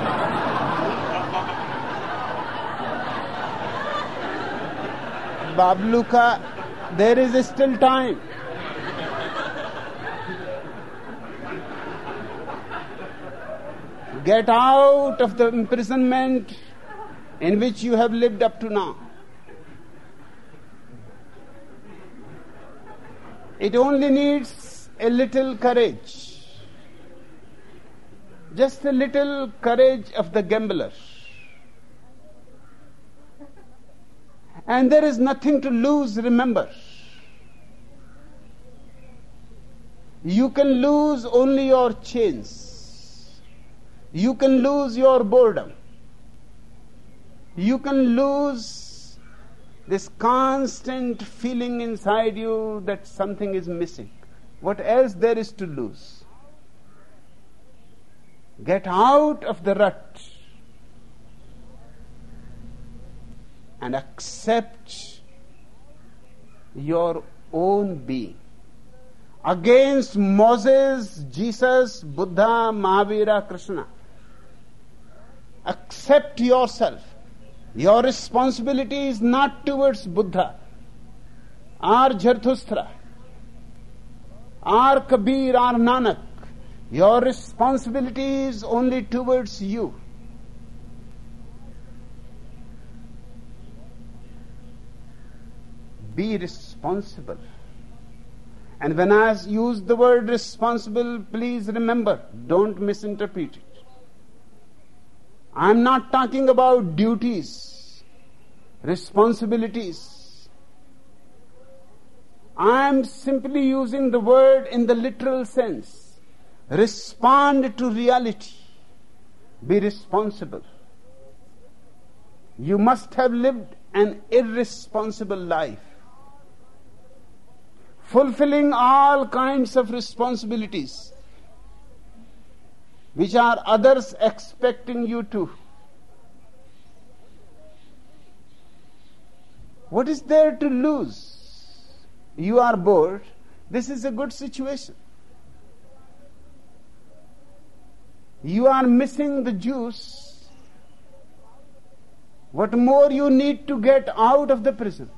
Babluka, there is still time. Get out of the imprisonment in which you have lived up to now. It only needs a little courage. Just a little courage of the gambler. And there is nothing to lose, remember. You can lose only your chains. You can lose your boredom. You can lose this constant feeling inside you that something is missing. What else there is to lose? Get out of the rut and accept your own being. Against Moses, Jesus, Buddha, Mahavira, Krishna. Accept yourself. Your responsibility is not towards Buddha or Zarathustra or Kabir or Nanak. Your responsibility is only towards you. Be responsible. And when I use the word responsible, please remember, don't misinterpret it. I'm not talking about duties, responsibilities. I'm simply using the word in the literal sense. Respond to reality. Be responsible. You must have lived an irresponsible life, fulfilling all kinds of responsibilities which are others expecting you to. What is there to lose? You are bored. This is a good situation. You are missing the juice. What more you need to get out of the prison?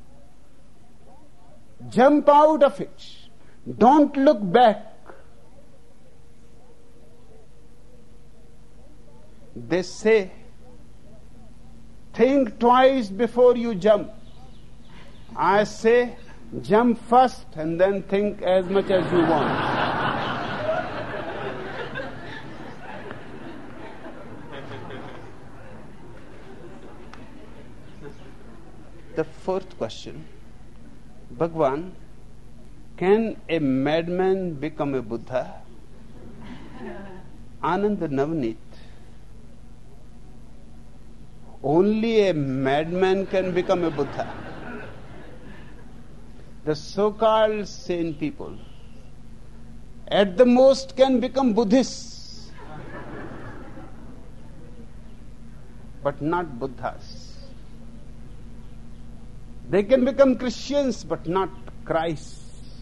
Jump out of it. Don't look back. They say, think twice before you jump. I say, jump first and then think as much as you want. The fourth question: Bhagwan, can a madman become a Buddha? Anand Navneet. Only a madman can become a Buddha. The so-called sane people at the most can become Buddhists, but not Buddhas. They can become Christians, but not Christ.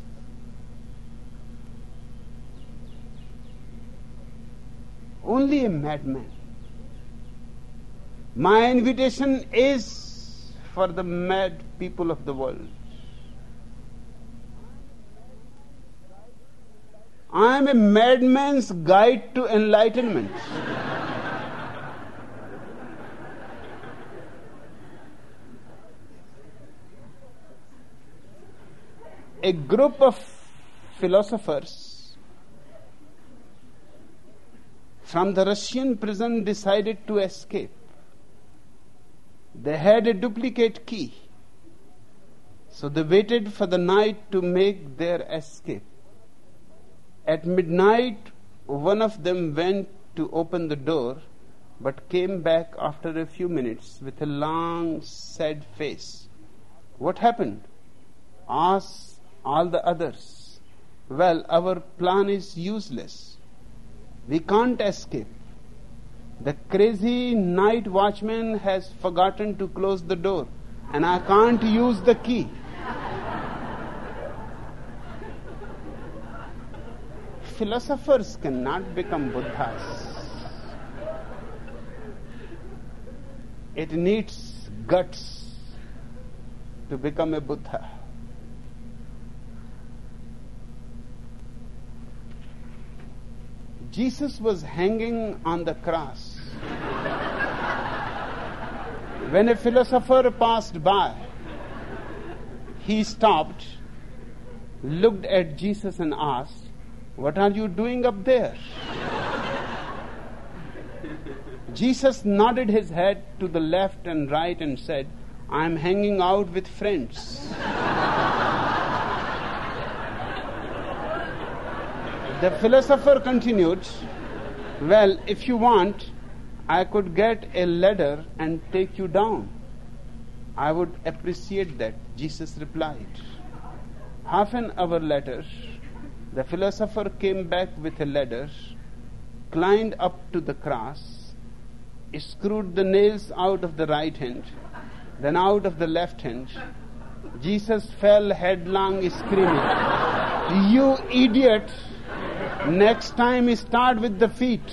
Only a madman. My invitation is for the mad people of the world. I am a madman's guide to enlightenment. A group of philosophers from the Russian prison decided to escape. They had a duplicate key, so they waited for the night to make their escape. At midnight, one of them went to open the door, but came back after a few minutes with a long, sad face. What happened? Asked all the others. Well, our plan is useless. We can't escape. The crazy night watchman has forgotten to close the door, and I can't use the key. Philosophers cannot become Buddhas. It needs guts to become a Buddha. Jesus was hanging on the cross. When a philosopher passed by, he stopped, looked at Jesus and asked, "What are you doing up there?" Jesus nodded his head to the left and right and said, "I am hanging out with friends." The philosopher continued, "Well, if you want, I could get a ladder and take you down. I would appreciate that," Jesus replied. Half an hour later, the philosopher came back with a ladder, climbed up to the cross, screwed the nails out of the right hand, then out of the left hand. Jesus fell headlong, screaming, "You idiot! Next time start with the feet."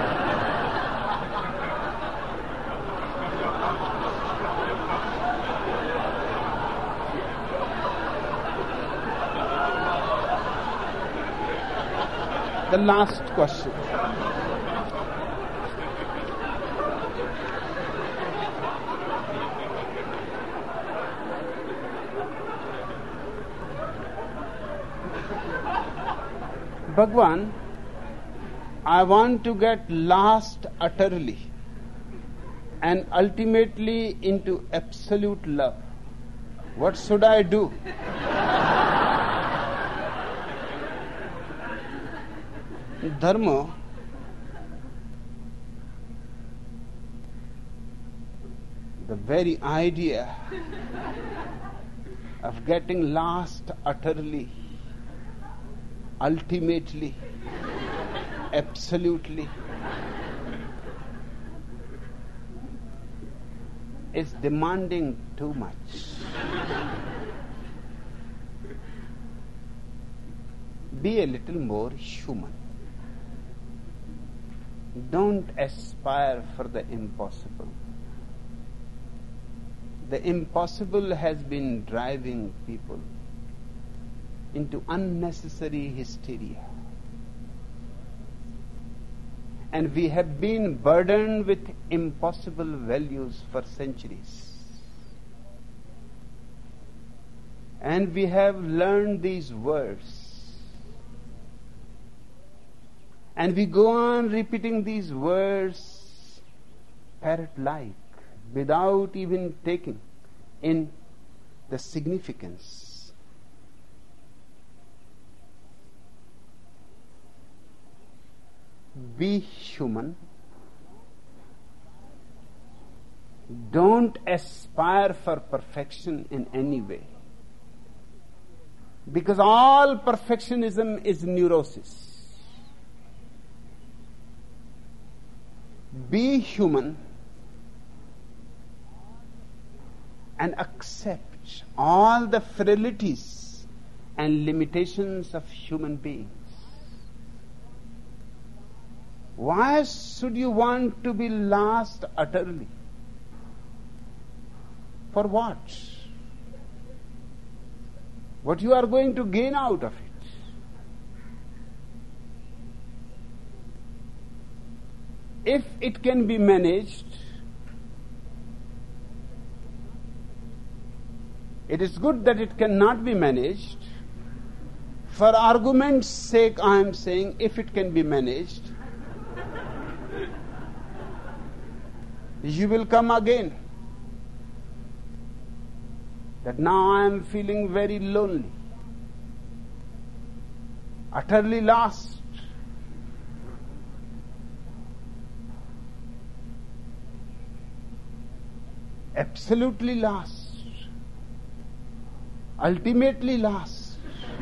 The last question. Bhagwan, I want to get lost utterly and ultimately into absolute love. What should I do? Dharma, the very idea of getting lost utterly, ultimately, absolutely, is demanding too much. Be a little more human. Don't aspire for the impossible. The impossible has been driving people into unnecessary hysteria. And we have been burdened with impossible values for centuries. And we have learned these words. And we go on repeating these words parrot-like, without even taking in the significance be human. Don't aspire for perfection in any way. Because all perfectionism is neurosis. Be human and accept all the frailties and limitations of human beings. Why should you want to be lost utterly? For what? What you are going to gain out of it? If it can be managed, it is good. That it cannot be managed. For argument's sake, I am saying, if it can be managed, you will come again. That now I am feeling very lonely, utterly lost. Absolutely lost. Ultimately lost.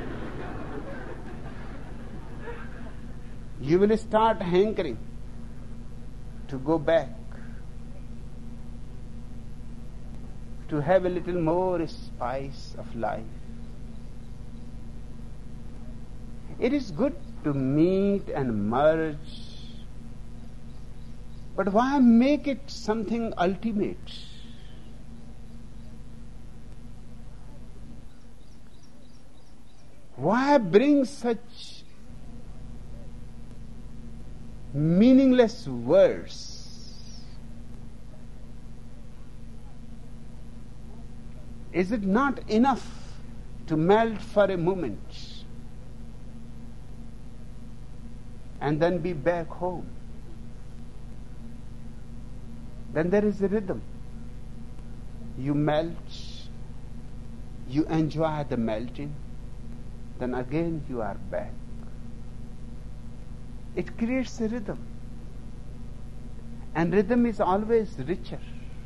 You will start hankering to go back, to have a little more spice of life. It is good to meet and merge, but why make it something ultimate? Why bring such meaningless words? Is it not enough to melt for a moment and then be back home? Then there is a rhythm. You melt, you enjoy the melting, then again you are back. It creates a rhythm. And rhythm is always richer.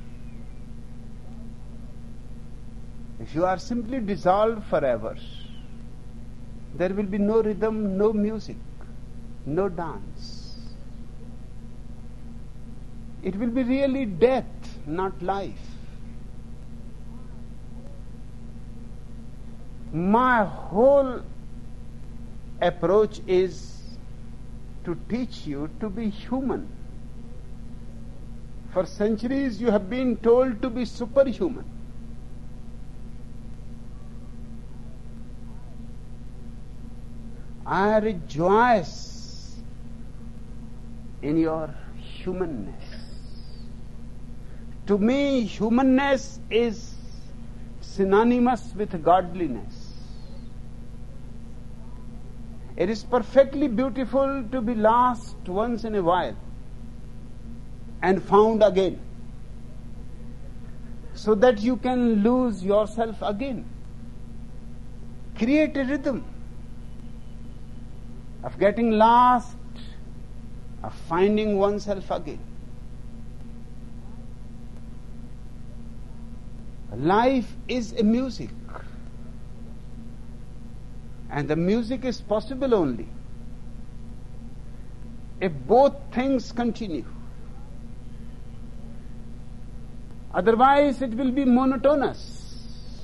If you are simply dissolved forever, there will be no rhythm, no music, no dance. It will be really death, not life. My whole approach is to teach you to be human. For centuries you have been told to be superhuman. I rejoice in your humanness. To me, humanness is synonymous with godliness. It is perfectly beautiful to be lost once in a while and found again, so that you can lose yourself again. Create a rhythm of getting lost, of finding oneself again. Life is a music, and the music is possible only if both things continue. Otherwise it will be monotonous.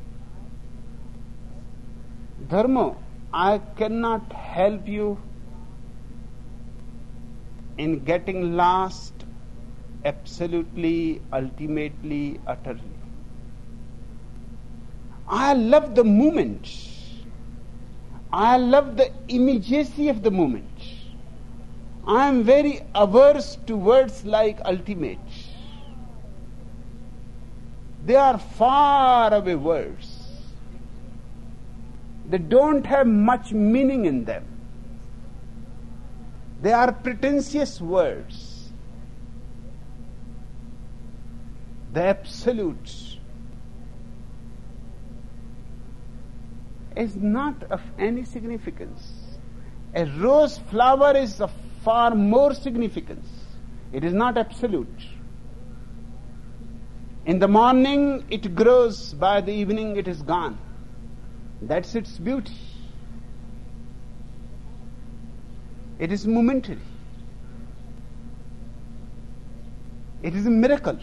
Dharma, I cannot help you in getting lost absolutely, ultimately, utterly. I love the moment. I love the immediacy of the moment. I am very averse to words like ultimate. They are far away words. They don't have much meaning in them. They are pretentious words. The absolute is not of any significance. A rose flower is of far more significance. It is not absolute. In the morning it grows, by the evening it is gone. That's its beauty. It is momentary. It is a miracle.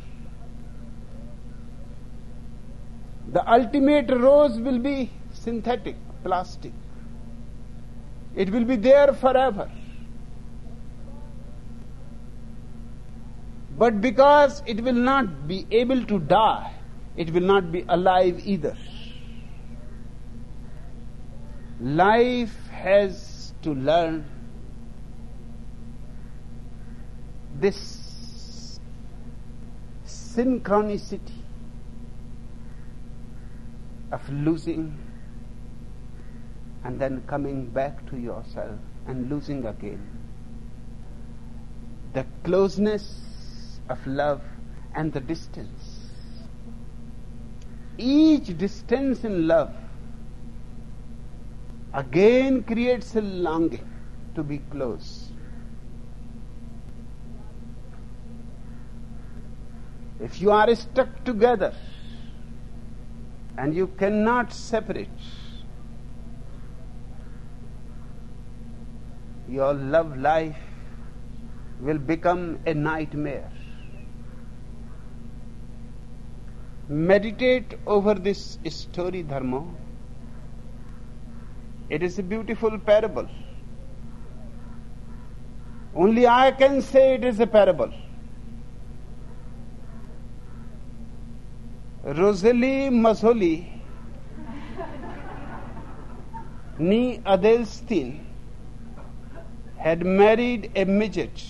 The ultimate rose will be synthetic, plastic. It will be there forever. But because it will not be able to die, it will not be alive either. Life has to learn this synchronicity of losing and then coming back to yourself and losing again. The closeness of love and the distance. Each distance in love again creates a longing to be close. If you are stuck together and you cannot separate, your love life will become a nightmare. Meditate over this story, Dharma. It is a beautiful parable. Only I can say it is a parable. Rosalie Mazzoli, nee Adelstein, had married a midget.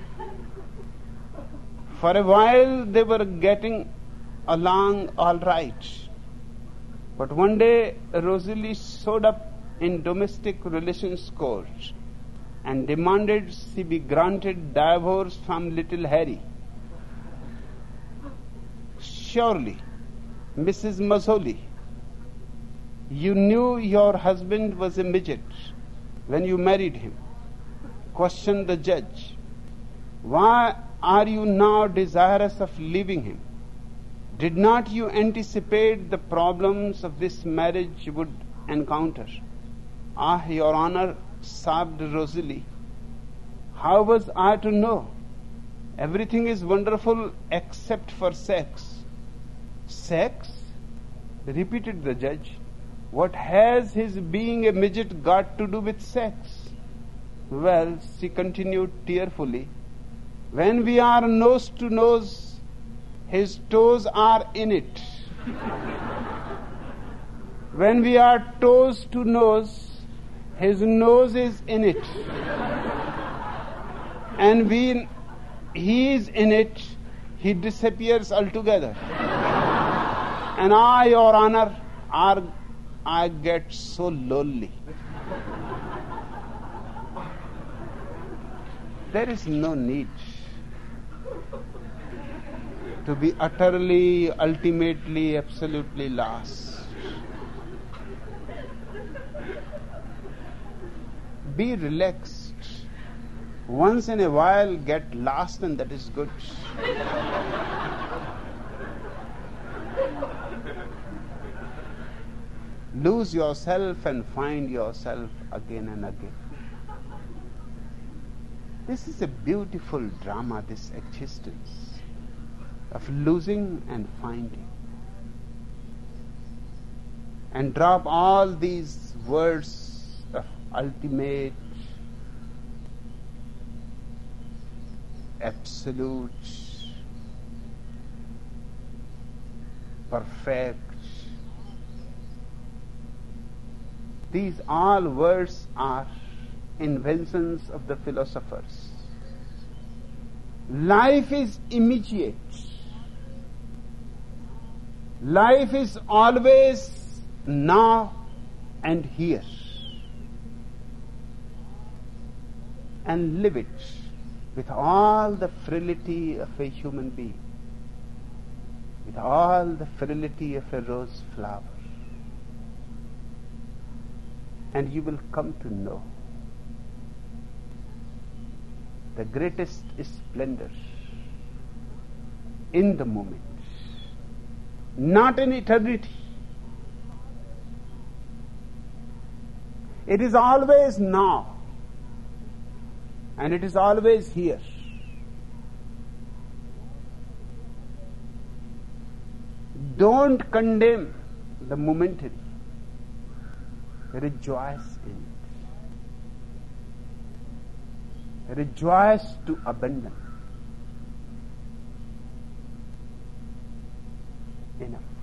For a while they were getting along all right. But one day Rosalie showed up in domestic relations court and demanded she be granted divorce from little Harry. Surely, Missus Mazzoli, you knew your husband was a midget when you married him, questioned the judge. Why are you now desirous of leaving him? Did not you anticipate the problems of this marriage would encounter? Ah, Your Honor, sobbed Rosalie. How was I to know? Everything is wonderful except for sex. Sex? Repeated the judge. What has his being a midget got to do with sex? Well, she continued tearfully, when we are nose to nose, his toes are in it. When we are toes to nose, his nose is in it. And when he is in it, he disappears altogether. And I, Your Honor, are, I get so lonely. There is no need to be utterly, ultimately, absolutely lost. Be relaxed. Once in a while get lost, and that is good. Lose yourself and find yourself again and again. This is a beautiful drama, this existence of losing and finding. And drop all these words of ultimate, absolute, perfect. These all words are inventions of the philosophers. Life is immediate. Life is always now and here. And live it with all the frailty of a human being, with all the frailty of a rose flower. And you will come to know the greatest splendor in the moment, not in eternity. It is always now, and it is always here. Don't condemn the momentary. Rejoice in it. Rejoice to abandon. Enough.